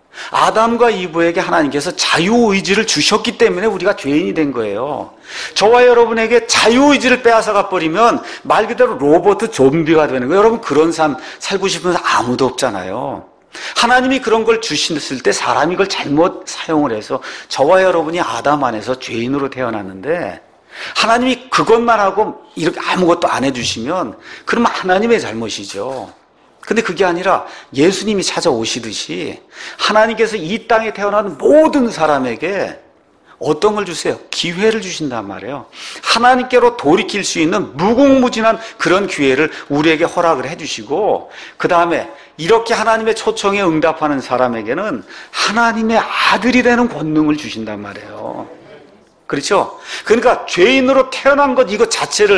아담과 이브에게 하나님께서 자유의지를 주셨기 때문에 우리가 죄인이 된 거예요. 저와 여러분에게 자유의지를 빼앗아가 버리면 말 그대로 로봇 좀비가 되는 거예요. 여러분, 그런 삶 살고 싶은 사람 아무도 없잖아요. 하나님이 그런 걸 주셨을 때 사람이 그걸 잘못 사용을 해서 저와 여러분이 아담 안에서 죄인으로 태어났는데, 하나님이 그것만 하고 이렇게 아무것도 안 해주시면 그러면 하나님의 잘못이죠. 근데 그게 아니라 예수님이 찾아오시듯이 하나님께서 이 땅에 태어난 모든 사람에게 어떤 걸 주세요? 기회를 주신단 말이에요. 하나님께로 돌이킬 수 있는 무궁무진한 그런 기회를 우리에게 허락을 해주시고, 그 다음에 이렇게 하나님의 초청에 응답하는 사람에게는 하나님의 아들이 되는 권능을 주신단 말이에요. 그렇죠? 그러니까 죄인으로 태어난 것 이것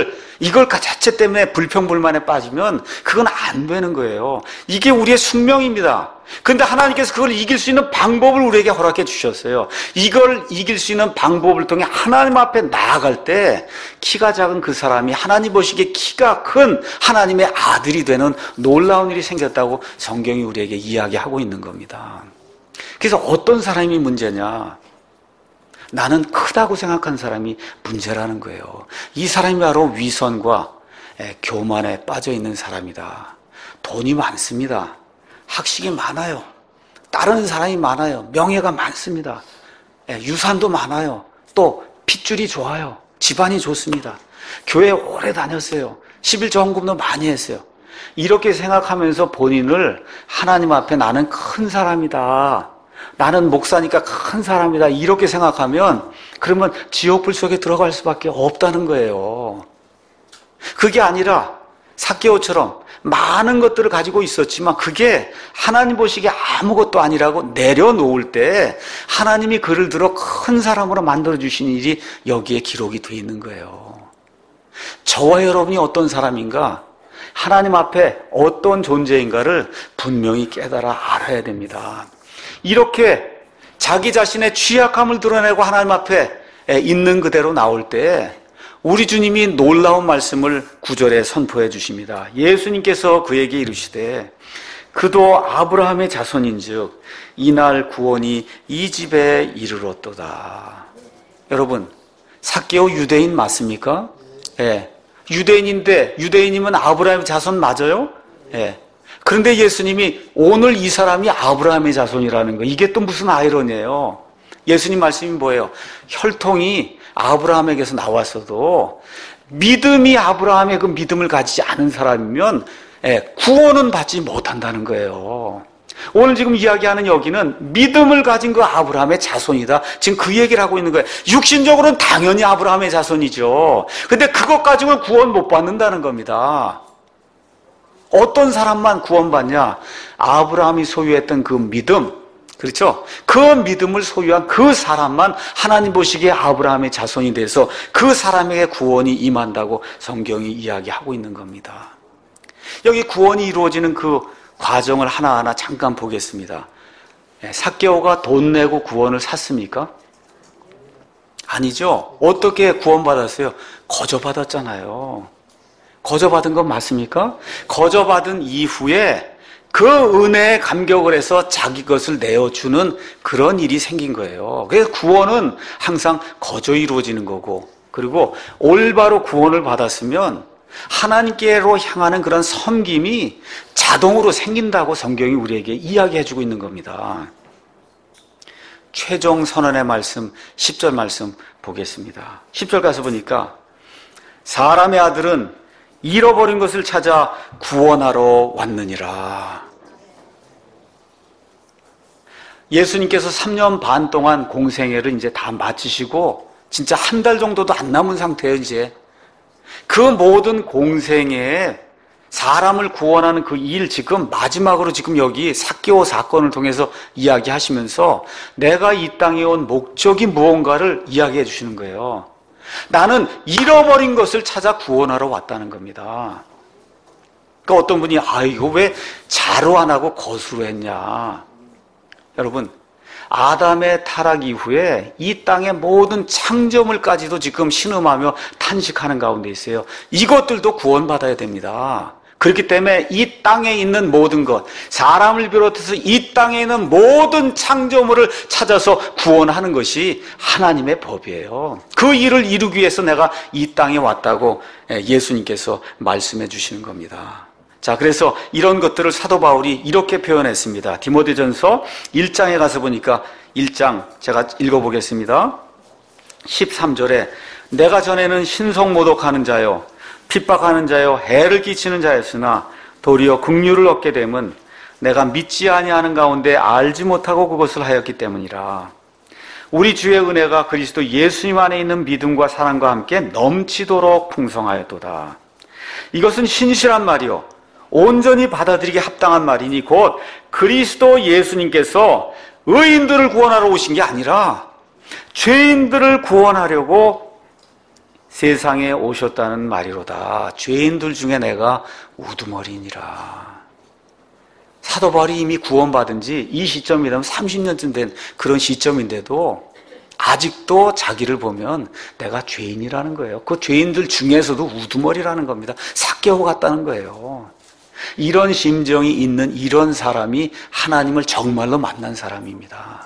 자체 때문에 불평불만에 빠지면 그건 안 되는 거예요. 이게 우리의 숙명입니다. 그런데 하나님께서 그걸 이길 수 있는 방법을 우리에게 허락해 주셨어요. 이걸 이길 수 있는 방법을 통해 하나님 앞에 나아갈 때 키가 작은 그 사람이 하나님 보시기에 키가 큰 하나님의 아들이 되는 놀라운 일이 생겼다고 성경이 우리에게 이야기하고 있는 겁니다. 그래서 어떤 사람이 문제냐? 나는 크다고 생각한 사람이 문제라는 거예요. 이 사람이 바로 위선과 교만에 빠져 있는 사람이다. 돈이 많습니다. 학식이 많아요. 따르는 사람이 많아요. 명예가 많습니다. 유산도 많아요. 또 핏줄이 좋아요. 집안이 좋습니다. 교회 오래 다녔어요. 11조 헌금도 많이 했어요. 이렇게 생각하면서 본인을 하나님 앞에 나는 큰 사람이다, 나는 목사니까 큰 사람이다, 이렇게 생각하면 그러면 지옥불 속에 들어갈 수밖에 없다는 거예요. 그게 아니라 삭개오처럼 많은 것들을 가지고 있었지만 그게 하나님 보시기에 아무것도 아니라고 내려놓을 때 하나님이 그를 들어 큰 사람으로 만들어주신 일이 여기에 기록이 되어 있는 거예요. 저와 여러분이 어떤 사람인가, 하나님 앞에 어떤 존재인가를 분명히 깨달아 알아야 됩니다. 이렇게 자기 자신의 취약함을 드러내고 하나님 앞에 있는 그대로 나올 때 우리 주님이 놀라운 말씀을 9절에 선포해 주십니다. 예수님께서 그에게 이르시되 그도 아브라함의 자손인즉 이날 구원이 이 집에 이르렀도다. 여러분, 삭개오 유대인 맞습니까? 예. 유대인인데, 유대인이면 아브라함의 자손 맞아요? 예. 그런데 예수님이 오늘 이 사람이 아브라함의 자손이라는 거, 이게 또 무슨 아이러니예요? 예수님 말씀이 뭐예요? 혈통이 아브라함에게서 나왔어도 믿음이 아브라함의 그 믿음을 가지지 않은 사람이면 구원은 받지 못한다는 거예요. 오늘 지금 이야기하는 여기는 믿음을 가진 그 아브라함의 자손이다. 지금 그 얘기를 하고 있는 거예요. 육신적으로는 당연히 아브라함의 자손이죠. 근데 그것 가지고는 구원 못 받는다는 겁니다. 어떤 사람만 구원받냐? 아브라함이 소유했던 그 믿음, 그렇죠? 그 믿음을 소유한 그 사람만 하나님 보시기에 아브라함의 자손이 돼서 그 사람에게 구원이 임한다고 성경이 이야기하고 있는 겁니다. 여기 구원이 이루어지는 그 과정을 하나하나 잠깐 보겠습니다. 삭개오가 돈 내고 구원을 샀습니까? 아니죠. 어떻게 구원받았어요? 거저받았잖아요. 거저받은 건 맞습니까? 거저받은 이후에 그 은혜에 감격을 해서 자기 것을 내어주는 그런 일이 생긴 거예요. 그래서 구원은 항상 거저 이루어지는 거고, 그리고 올바로 구원을 받았으면 하나님께로 향하는 그런 섬김이 자동으로 생긴다고 성경이 우리에게 이야기해주고 있는 겁니다. 최종 선언의 말씀 10절 말씀 보겠습니다. 10절 가서 보니까 사람의 아들은 잃어버린 것을 찾아 구원하러 왔느니라. 예수님께서 3년 반 동안 공생애를 이제 다 마치시고 진짜 한 달 정도도 안 남은 상태예요. 이제 그 모든 공생애에 사람을 구원하는 그 일, 지금 마지막으로 지금 여기 삭개오 사건을 통해서 이야기하시면서 내가 이 땅에 온 목적이 무언가를 이야기해 주시는 거예요. 나는 잃어버린 것을 찾아 구원하러 왔다는 겁니다. 그러니까 어떤 분이 이거 왜 자로 안 하고 거수로 했냐? 여러분, 아담의 타락 이후에 이 땅의 모든 창조물까지도 지금 신음하며 탄식하는 가운데 있어요. 이것들도 구원받아야 됩니다. 그렇기 때문에 이 땅에 있는 모든 것, 사람을 비롯해서 이 땅에 있는 모든 창조물을 찾아서 구원하는 것이 하나님의 법이에요. 그 일을 이루기 위해서 내가 이 땅에 왔다고 예수님께서 말씀해 주시는 겁니다. 자, 그래서 이런 것들을 사도 바울이 이렇게 표현했습니다. 디모데전서 1장에 가서 보니까 1장 제가 읽어보겠습니다. 13절에 내가 전에는 신성모독하는 자요 핍박하는 자요 해를 끼치는 자였으나 도리어 긍휼을 얻게 됨은 내가 믿지 아니하는 가운데 알지 못하고 그것을 하였기 때문이라. 우리 주의 은혜가 그리스도 예수님 안에 있는 믿음과 사랑과 함께 넘치도록 풍성하였도다. 이것은 신실한 말이요 온전히 받아들이기 합당한 말이니 곧 그리스도 예수님께서 의인들을 구원하러 오신 게 아니라 죄인들을 구원하려고 세상에 오셨다는 말이로다. 죄인들 중에 내가 우두머리니라. 사도 바울이 이미 구원받은 지 이 시점이라면 30년쯤 된 그런 시점인데도 아직도 자기를 보면 내가 죄인이라는 거예요. 그 죄인들 중에서도 우두머리라는 겁니다. 삭개오 같다는 거예요. 이런 심정이 있는 이런 사람이 하나님을 정말로 만난 사람입니다.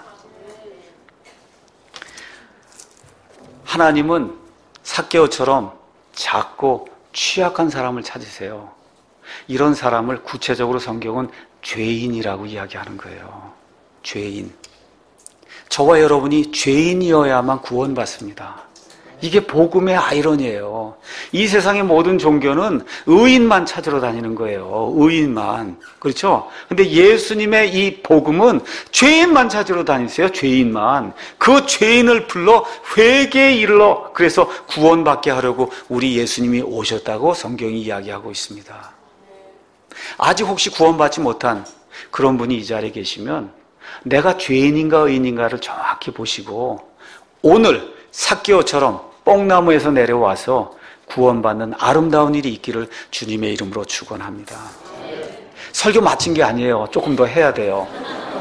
하나님은 삭개오처럼 작고 취약한 사람을 찾으세요. 이런 사람을 구체적으로 성경은 죄인이라고 이야기하는 거예요. 죄인. 저와 여러분이 죄인이어야만 구원받습니다. 이게 복음의 아이러니예요. 이 세상의 모든 종교는 의인만 찾으러 다니는 거예요. 의인만. 그렇죠? 근데 예수님의 이 복음은 죄인만 찾으러 다니세요. 죄인만. 그 죄인을 불러 회개에 이르러 그래서 구원받게 하려고 우리 예수님이 오셨다고 성경이 이야기하고 있습니다. 아직 혹시 구원받지 못한 그런 분이 이 자리에 계시면 내가 죄인인가 의인인가를 정확히 보시고 오늘 삭개오처럼 뽕나무에서 내려와서 구원받는 아름다운 일이 있기를 주님의 이름으로 축원합니다. 설교 마친 게 아니에요. 조금 더 해야 돼요.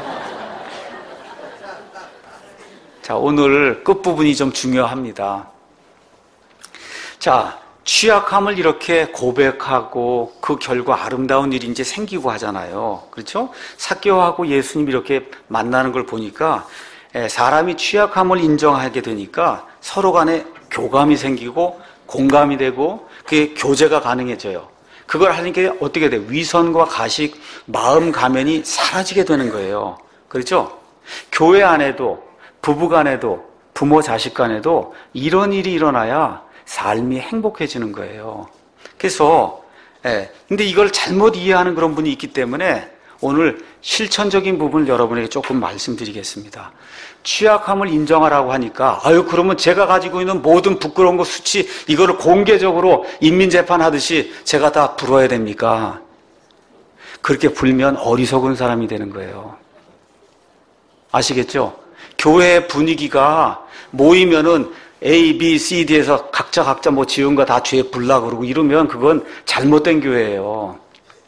자, 오늘 끝부분이 좀 중요합니다. 자, 취약함을 이렇게 고백하고 그 결과 아름다운 일이 이제 생기고 하잖아요. 그렇죠? 삭개오하고 예수님이 이렇게 만나는 걸 보니까 사람이 취약함을 인정하게 되니까 서로 간에 교감이 생기고 공감이 되고 그게 교제가 가능해져요. 그걸 하니까 어떻게 돼요? 위선과 가식, 마음 가면이 사라지게 되는 거예요. 그렇죠? 교회 안에도 부부 간에도 부모 자식 간에도 이런 일이 일어나야 삶이 행복해지는 거예요. 그래서 근데 이걸 잘못 이해하는 그런 분이 있기 때문에 오늘 실천적인 부분을 여러분에게 조금 말씀드리겠습니다. 취약함을 인정하라고 하니까 그러면 제가 가지고 있는 모든 부끄러운 거 수치 이거를 공개적으로 인민재판하듯이 제가 다 불어야 됩니까? 그렇게 불면 어리석은 사람이 되는 거예요. 아시겠죠? 교회 분위기가 모이면은 A, B, C, D에서 각자 뭐 지은 거 다 죄 불라 그러고 이러면 그건 잘못된 교회예요.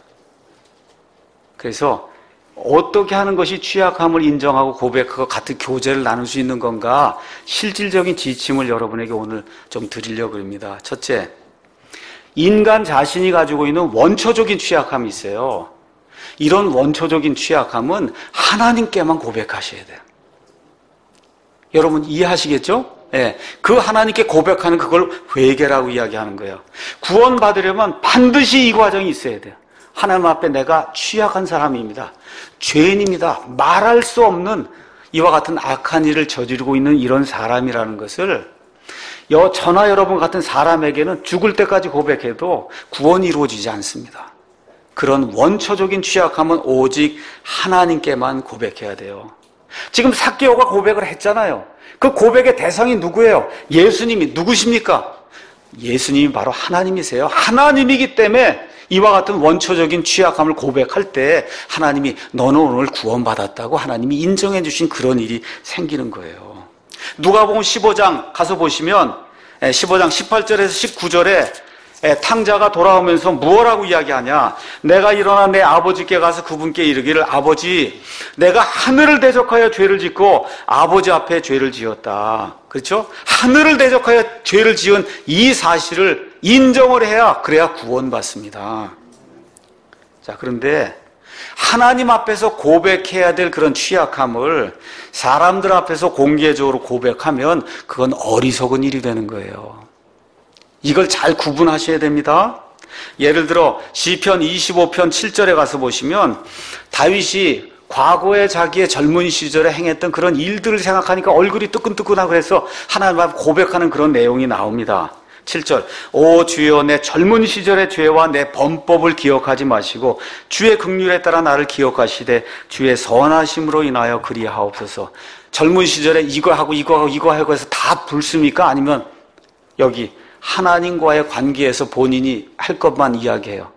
그래서 어떻게 하는 것이 취약함을 인정하고 고백하고 같은 교제를 나눌 수 있는 건가? 실질적인 지침을 여러분에게 오늘 좀 드리려고 합니다. 첫째, 인간 자신이 가지고 있는 원초적인 취약함이 있어요. 이런 원초적인 취약함은 하나님께만 고백하셔야 돼요. 여러분 이해하시겠죠? 그 하나님께 고백하는 그걸 회개라고 이야기하는 거예요. 구원받으려면 반드시 이 과정이 있어야 돼요. 하나님 앞에 내가 취약한 사람입니다. 죄인입니다. 말할 수 없는 이와 같은 악한 일을 저지르고 있는 이런 사람이라는 것을 저나 여러분 같은 사람에게는 죽을 때까지 고백해도 구원이 이루어지지 않습니다. 그런 원초적인 취약함은 오직 하나님께만 고백해야 돼요. 지금 삭개오가 고백을 했잖아요. 그 고백의 대상이 누구예요? 예수님이 누구십니까? 예수님이 바로 하나님이세요. 하나님이기 때문에 이와 같은 원초적인 취약함을 고백할 때 하나님이 너는 오늘 구원받았다고 하나님이 인정해 주신 그런 일이 생기는 거예요. 누가복음 15장 가서 보시면 15장 18절에서 19절에 탕자가 돌아오면서 무엇라고 이야기하냐? 내가 일어나 내 아버지께 가서 그분께 이르기를 아버지 내가 하늘을 대적하여 죄를 짓고 아버지 앞에 죄를 지었다. 그렇죠? 하늘을 대적하여 죄를 지은 이 사실을 인정을 해야 그래야 구원받습니다. 자, 그런데 하나님 앞에서 고백해야 될 그런 취약함을 사람들 앞에서 공개적으로 고백하면 그건 어리석은 일이 되는 거예요. 이걸 잘 구분하셔야 됩니다. 예를 들어 시편 25편 7절에 가서 보시면 다윗이 과거에 자기의 젊은 시절에 행했던 그런 일들을 생각하니까 얼굴이 뜨끈뜨끈하고 해서 하나님 앞에 고백하는 그런 내용이 나옵니다. 7절 오 주여 내 젊은 시절의 죄와 내 범법을 기억하지 마시고 주의 긍휼에 따라 나를 기억하시되 주의 선하심으로 인하여 그리하옵소서. 젊은 시절에 이거 하고 해서 다 불습니까? 아니면 여기 하나님과의 관계에서 본인이 할 것만 이야기해요.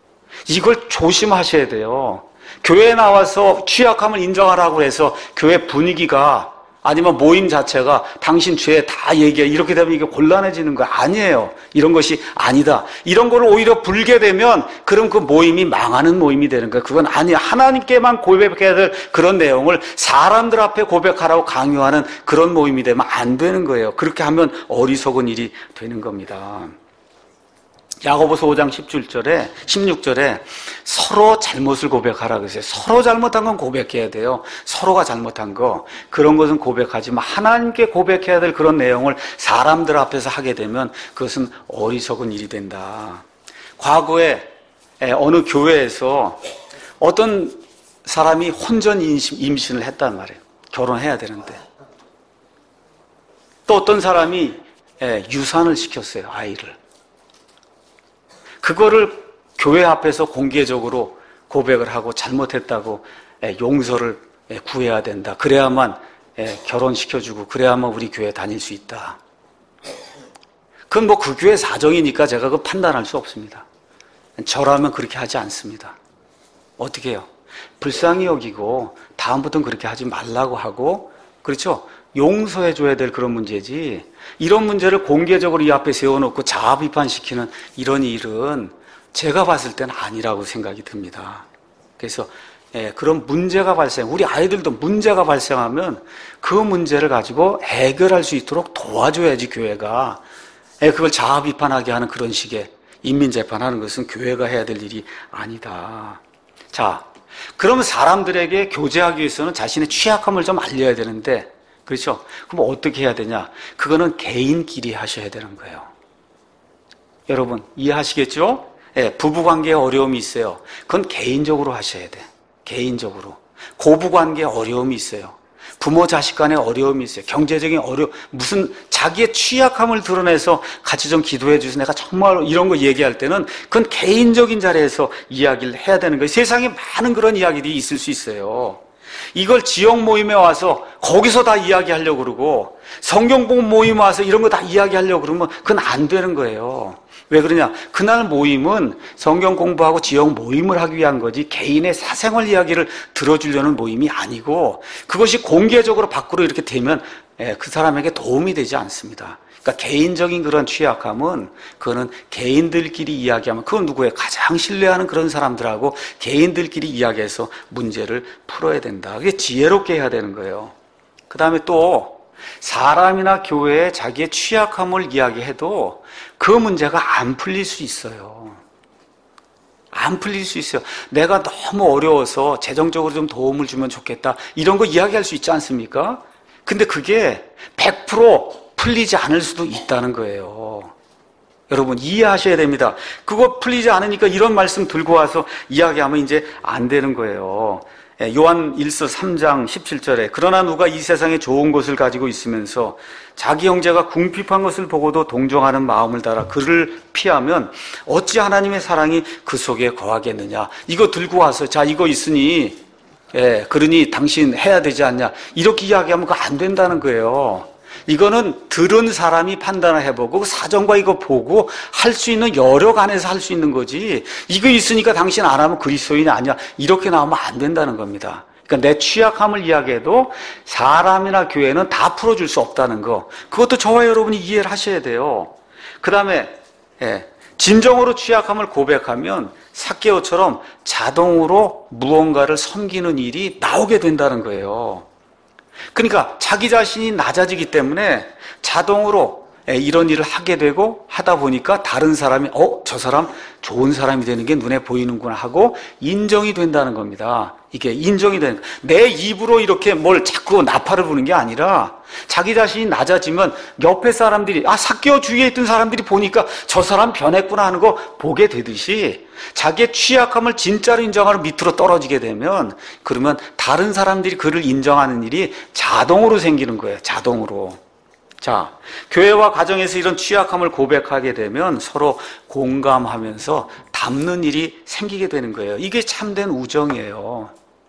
이걸 조심하셔야 돼요. 교회에 나와서 취약함을 인정하라고 해서 교회 분위기가 아니면 모임 자체가 당신 죄 다 얘기해. 이렇게 되면 이게 곤란해지는 거 아니에요. 이런 것이 아니다. 이런 걸 오히려 불게 되면 그럼 그 모임이 망하는 모임이 되는 거예요. 그건 아니에요. 하나님께만 고백해야 될 그런 내용을 사람들 앞에 고백하라고 강요하는 그런 모임이 되면 안 되는 거예요. 그렇게 하면 어리석은 일이 되는 겁니다. 야고보서 5장 16절에 서로 잘못을 고백하라 그랬어요. 서로 잘못한 건 고백해야 돼요. 서로가 잘못한 거 그런 것은 고백하지만 하나님께 고백해야 될 그런 내용을 사람들 앞에서 하게 되면 그것은 어리석은 일이 된다. 과거에 어느 교회에서 어떤 사람이 혼전 임신을 했단 말이에요. 결혼해야 되는데 또 어떤 사람이 유산을 시켰어요. 아이를. 그거를 교회 앞에서 공개적으로 고백을 하고 잘못했다고 용서를 구해야 된다. 그래야만 결혼시켜주고 그래야만 우리 교회 다닐 수 있다. 그건 뭐 그 교회 사정이니까 제가 그 판단할 수 없습니다. 저라면 그렇게 하지 않습니다. 어떻게 해요? 불쌍히 여기고 다음부터는 그렇게 하지 말라고 하고 그렇죠? 용서해줘야 될 그런 문제지 이런 문제를 공개적으로 이 앞에 세워놓고 자아 비판시키는 이런 일은 제가 봤을 때는 아니라고 생각이 듭니다. 그래서 그런 문제가 우리 아이들도 문제가 발생하면 그 문제를 가지고 해결할 수 있도록 도와줘야지 교회가 그걸 자아 비판하게 하는 그런 식의 인민재판하는 것은 교회가 해야 될 일이 아니다. 자, 그러면 사람들에게 교제하기 위해서는 자신의 취약함을 좀 알려야 되는데 그렇죠? 그럼 어떻게 해야 되냐? 그거는 개인끼리 하셔야 되는 거예요. 여러분 이해하시겠죠? 부부관계에 어려움이 있어요. 그건 개인적으로 하셔야 돼. 개인적으로. 고부관계에 어려움이 있어요. 부모 자식 간에 어려움이 있어요. 경제적인 무슨 자기의 취약함을 드러내서 같이 좀 기도해 주세요. 내가 정말 이런 거 얘기할 때는 그건 개인적인 자리에서 이야기를 해야 되는 거예요. 세상에 많은 그런 이야기들이 있을 수 있어요. 이걸 지역 모임에 와서 거기서 다 이야기하려고 그러고 성경봉 모임 와서 이런 거 다 이야기하려고 그러면 그건 안 되는 거예요. 왜 그러냐? 그날 모임은 성경 공부하고 지역 모임을 하기 위한 거지 개인의 사생활 이야기를 들어주려는 모임이 아니고 그것이 공개적으로 밖으로 이렇게 되면 그 사람에게 도움이 되지 않습니다. 그러니까 개인적인 그런 취약함은 그거는 개인들끼리 이야기하면 그건 누구예요? 가장 신뢰하는 그런 사람들하고 개인들끼리 이야기해서 문제를 풀어야 된다. 그게 지혜롭게 해야 되는 거예요. 그 다음에 또 사람이나 교회에 자기의 취약함을 이야기해도 그 문제가 안 풀릴 수 있어요. 안 풀릴 수 있어요. 내가 너무 어려워서 재정적으로 좀 도움을 주면 좋겠다. 이런 거 이야기할 수 있지 않습니까? 근데 그게 100% 풀리지 않을 수도 있다는 거예요. 여러분 이해하셔야 됩니다. 그거 풀리지 않으니까 이런 말씀 들고 와서 이야기하면 이제 안 되는 거예요. 요한 1서 3장 17절에 그러나 누가 이 세상에 좋은 것을 가지고 있으면서 자기 형제가 궁핍한 것을 보고도 동정하는 마음을 달아 그를 피하면 어찌 하나님의 사랑이 그 속에 거하겠느냐. 이거 들고 와서 자 이거 있으니 그러니 당신 해야 되지 않냐. 이렇게 이야기하면 그거 안 된다는 거예요. 이거는 들은 사람이 판단을 해보고 사정과 이거 보고 할 수 있는 여력 안에서 할 수 있는 거지 이거 있으니까 당신 안 하면 그리스도인이 아니야 이렇게 나오면 안 된다는 겁니다. 그러니까 내 취약함을 이야기해도 사람이나 교회는 다 풀어줄 수 없다는 거 그것도 저와 여러분이 이해를 하셔야 돼요. 그 다음에 진정으로 취약함을 고백하면 삭개오처럼 자동으로 무언가를 섬기는 일이 나오게 된다는 거예요. 그러니까 자기 자신이 낮아지기 때문에 자동으로 이런 일을 하게 되고 하다 보니까 다른 사람이 저 사람 좋은 사람이 되는 게 눈에 보이는구나 하고 인정이 된다는 겁니다. 이게 인정이 되는 거예요. 내 입으로 이렇게 뭘 자꾸 나팔을 부는 게 아니라 자기 자신이 낮아지면 옆에 사람들이 삭개오 주위에 있던 사람들이 보니까 저 사람 변했구나 하는 거 보게 되듯이 자기의 취약함을 진짜로 인정하러 밑으로 떨어지게 되면 그러면 다른 사람들이 그를 인정하는 일이 자동으로 생기는 거예요. 자동으로. 자, 교회와 가정에서 이런 취약함을 고백하게 되면 서로 공감하면서 닮는 일이 생기게 되는 거예요. 이게 참된 우정이에요.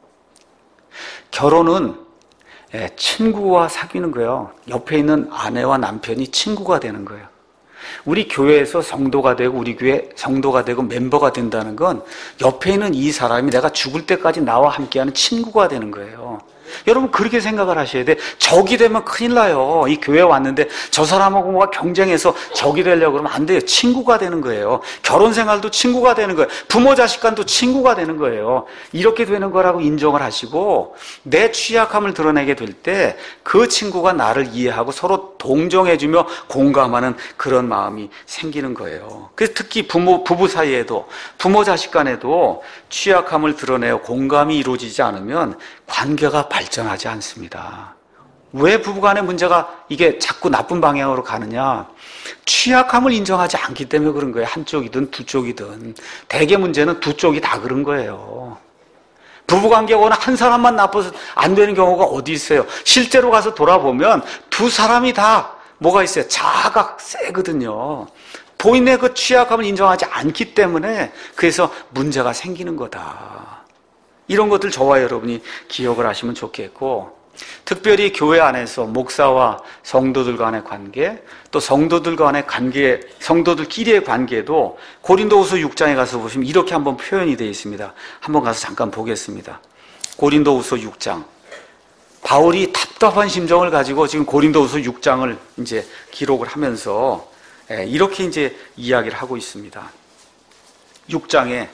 결혼은 친구와 사귀는 거예요. 옆에 있는 아내와 남편이 친구가 되는 거예요. 우리 교회에서 성도가 되고 우리 교회 성도가 되고 멤버가 된다는 건 옆에 있는 이 사람이 내가 죽을 때까지 나와 함께하는 친구가 되는 거예요. 여러분 그렇게 생각을 하셔야 돼. 적이 되면 큰일 나요. 이 교회에 왔는데 저 사람하고 뭐가 경쟁해서 적이 되려고 그러면 안 돼요. 친구가 되는 거예요. 결혼 생활도 친구가 되는 거예요. 부모 자식 간도 친구가 되는 거예요. 이렇게 되는 거라고 인정을 하시고 내 취약함을 드러내게 될 때 그 친구가 나를 이해하고 서로 동정해주며 공감하는 그런 마음이 생기는 거예요. 그래서 특히 부부 사이에도 부모 자식 간에도 취약함을 드러내어 공감이 이루어지지 않으면 관계가 발전하지 않습니다. 왜 부부간의 문제가 이게 자꾸 나쁜 방향으로 가느냐? 취약함을 인정하지 않기 때문에 그런 거예요. 한쪽이든 두 쪽이든. 대개 문제는 두 쪽이 다 그런 거예요. 부부관계가 한 사람만 나빠서 안 되는 경우가 어디 있어요? 실제로 가서 돌아보면 두 사람이 다 뭐가 있어요? 자아가 세거든요. 본인의 그 취약함을 인정하지 않기 때문에 그래서 문제가 생기는 거다. 이런 것들 저와 여러분이 기억을 하시면 좋겠고 특별히 교회 안에서 목사와 성도들 간의 관계 또 성도들 간의 관계 성도들끼리의 관계도 고린도후서 6장에 가서 보시면 이렇게 한번 표현이 되어 있습니다. 한번 가서 잠깐 보겠습니다. 고린도후서 6장 바울이 답답한 심정을 가지고 지금 고린도후서 6장을 이제 기록을 하면서 이렇게 이제 이야기를 하고 있습니다. 6장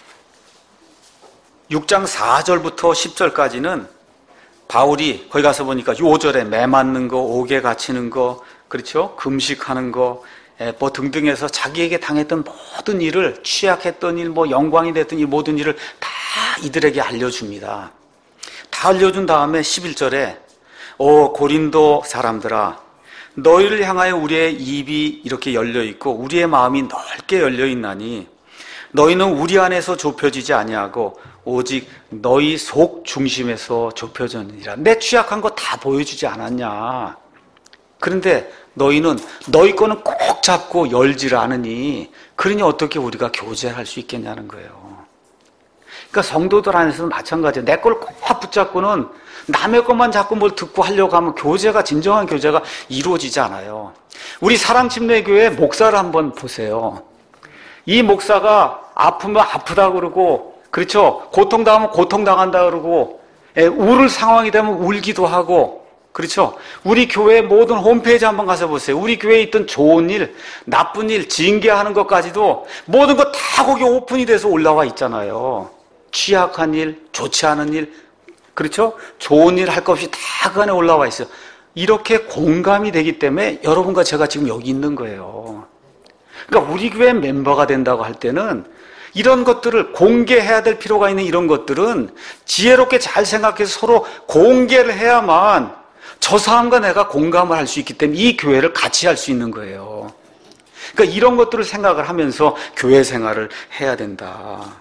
4절부터 10절까지는 바울이 거기 가서 보니까 5절에 매 맞는 거, 옥에 갇히는 거, 그렇죠? 금식하는 거, 뭐 등등해서 자기에게 당했던 모든 일을 취약했던 일, 뭐 영광이 됐던 이 모든 일을 다 이들에게 알려줍니다. 다 알려준 다음에 11절에 오 고린도 사람들아 너희를 향하여 우리의 입이 이렇게 열려있고 우리의 마음이 넓게 열려있나니 너희는 우리 안에서 좁혀지지 아니하고 오직 너희 속 중심에서 좁혀졌느니라. 내 취약한 거 다 보여주지 않았냐. 그런데 너희는 너희 거는 꼭 잡고 열지를 않으니 그러니 어떻게 우리가 교제를 할 수 있겠냐는 거예요. 그러니까 성도들 안에서는 마찬가지예요. 내 걸 꼭 붙잡고는 남의 것만 자꾸 뭘 듣고 하려고 하면 교제가, 진정한 교제가 이루어지지 않아요. 우리 사랑침례교회 목사를 한번 보세요. 이 목사가 아프면 아프다 그러고, 그렇죠? 고통당하면 고통당한다 그러고, 울을 상황이 되면 울기도 하고, 그렇죠? 우리 교회 모든 홈페이지 한번 가서 보세요. 우리 교회에 있던 좋은 일, 나쁜 일, 징계하는 것까지도 모든 거 다 거기 오픈이 돼서 올라와 있잖아요. 취약한 일, 좋지 않은 일, 그렇죠? 좋은 일 할 것 없이 다 그 안에 올라와 있어요. 이렇게 공감이 되기 때문에 여러분과 제가 지금 여기 있는 거예요. 그러니까 우리 교회 멤버가 된다고 할 때는 이런 것들을 공개해야 될 필요가 있는 이런 것들은 지혜롭게 잘 생각해서 서로 공개를 해야만 저 사람과 내가 공감을 할 수 있기 때문에 이 교회를 같이 할 수 있는 거예요. 그러니까 이런 것들을 생각을 하면서 교회 생활을 해야 된다.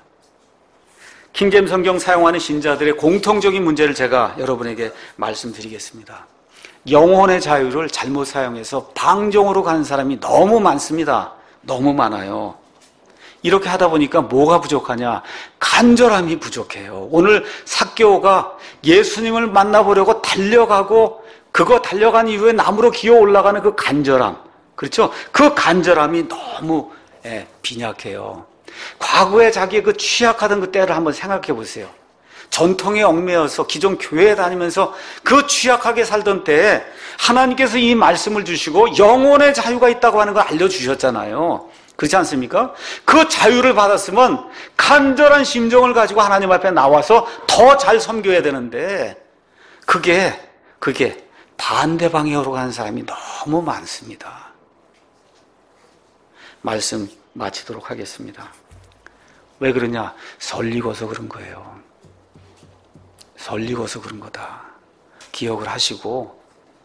킹제임 성경 사용하는 신자들의 공통적인 문제를 제가 여러분에게 말씀드리겠습니다. 영혼의 자유를 잘못 사용해서 방종으로 가는 사람이 너무 많습니다. 너무 많아요. 이렇게 하다 보니까 뭐가 부족하냐? 간절함이 부족해요. 오늘 삭개오가 예수님을 만나보려고 달려가고 그거 달려간 이후에 나무로 기어 올라가는 그 간절함, 그렇죠? 그 간절함이 너무 빈약해요. 과거에 자기의 그 취약하던 그 때를 한번 생각해 보세요. 전통에 얽매여서 기존 교회에 다니면서 그 취약하게 살던 때에 하나님께서 이 말씀을 주시고 영혼의 자유가 있다고 하는 걸 알려주셨잖아요. 그렇지 않습니까? 그 자유를 받았으면 간절한 심정을 가지고 하나님 앞에 나와서 더 잘 섬겨야 되는데 그게 반대 방향으로 가는 사람이 너무 많습니다. 말씀 마치도록 하겠습니다. 왜 그러냐? 설리고서 그런 거예요. 설리고서 그런 거다. 기억을 하시고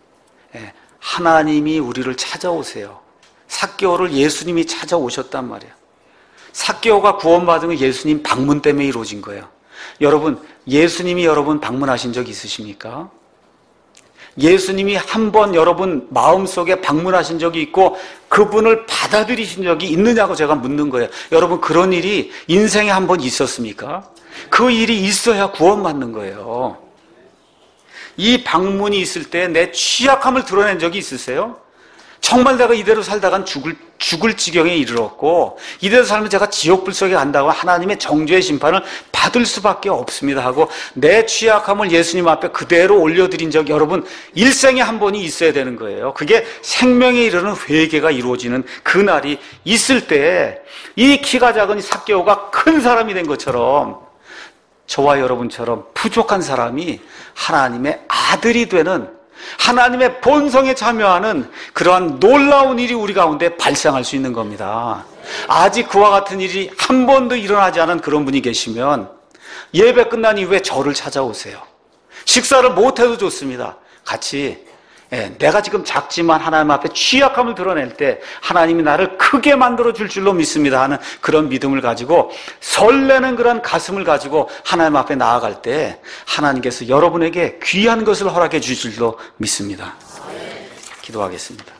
하나님이 우리를 찾아오세요. 삭개오를 예수님이 찾아오셨단 말이에요. 삭개오가 구원받은 건 예수님 방문 때문에 이루어진 거예요. 여러분, 예수님이 여러분 방문하신 적 있으십니까? 예수님이 한 번 여러분 마음속에 방문하신 적이 있고 그분을 받아들이신 적이 있느냐고 제가 묻는 거예요. 여러분, 그런 일이 인생에 한 번 있었습니까? 그 일이 있어야 구원받는 거예요. 이 방문이 있을 때 내 취약함을 드러낸 적이 있으세요? 정말 내가 이대로 살다간 죽을 지경에 이르렀고 이대로 살면 제가 지옥불 속에 간다고 하나님의 정죄의 심판을 받을 수밖에 없습니다 하고 내 취약함을 예수님 앞에 그대로 올려드린 적 여러분 일생에 한 번이 있어야 되는 거예요. 그게 생명에 이르는 회개가 이루어지는 그날이 있을 때 이 키가 작은 삭개오가 큰 사람이 된 것처럼 저와 여러분처럼 부족한 사람이 하나님의 아들이 되는 하나님의 본성에 참여하는 그러한 놀라운 일이 우리 가운데 발생할 수 있는 겁니다. 아직 그와 같은 일이 한 번도 일어나지 않은 그런 분이 계시면 예배 끝난 이후에 저를 찾아오세요. 식사를 못해도 좋습니다. 같이 내가 지금 작지만 하나님 앞에 취약함을 드러낼 때 하나님이 나를 크게 만들어 줄 줄로 믿습니다 하는 그런 믿음을 가지고 설레는 그런 가슴을 가지고 하나님 앞에 나아갈 때 하나님께서 여러분에게 귀한 것을 허락해 주실 줄로 믿습니다. 기도하겠습니다.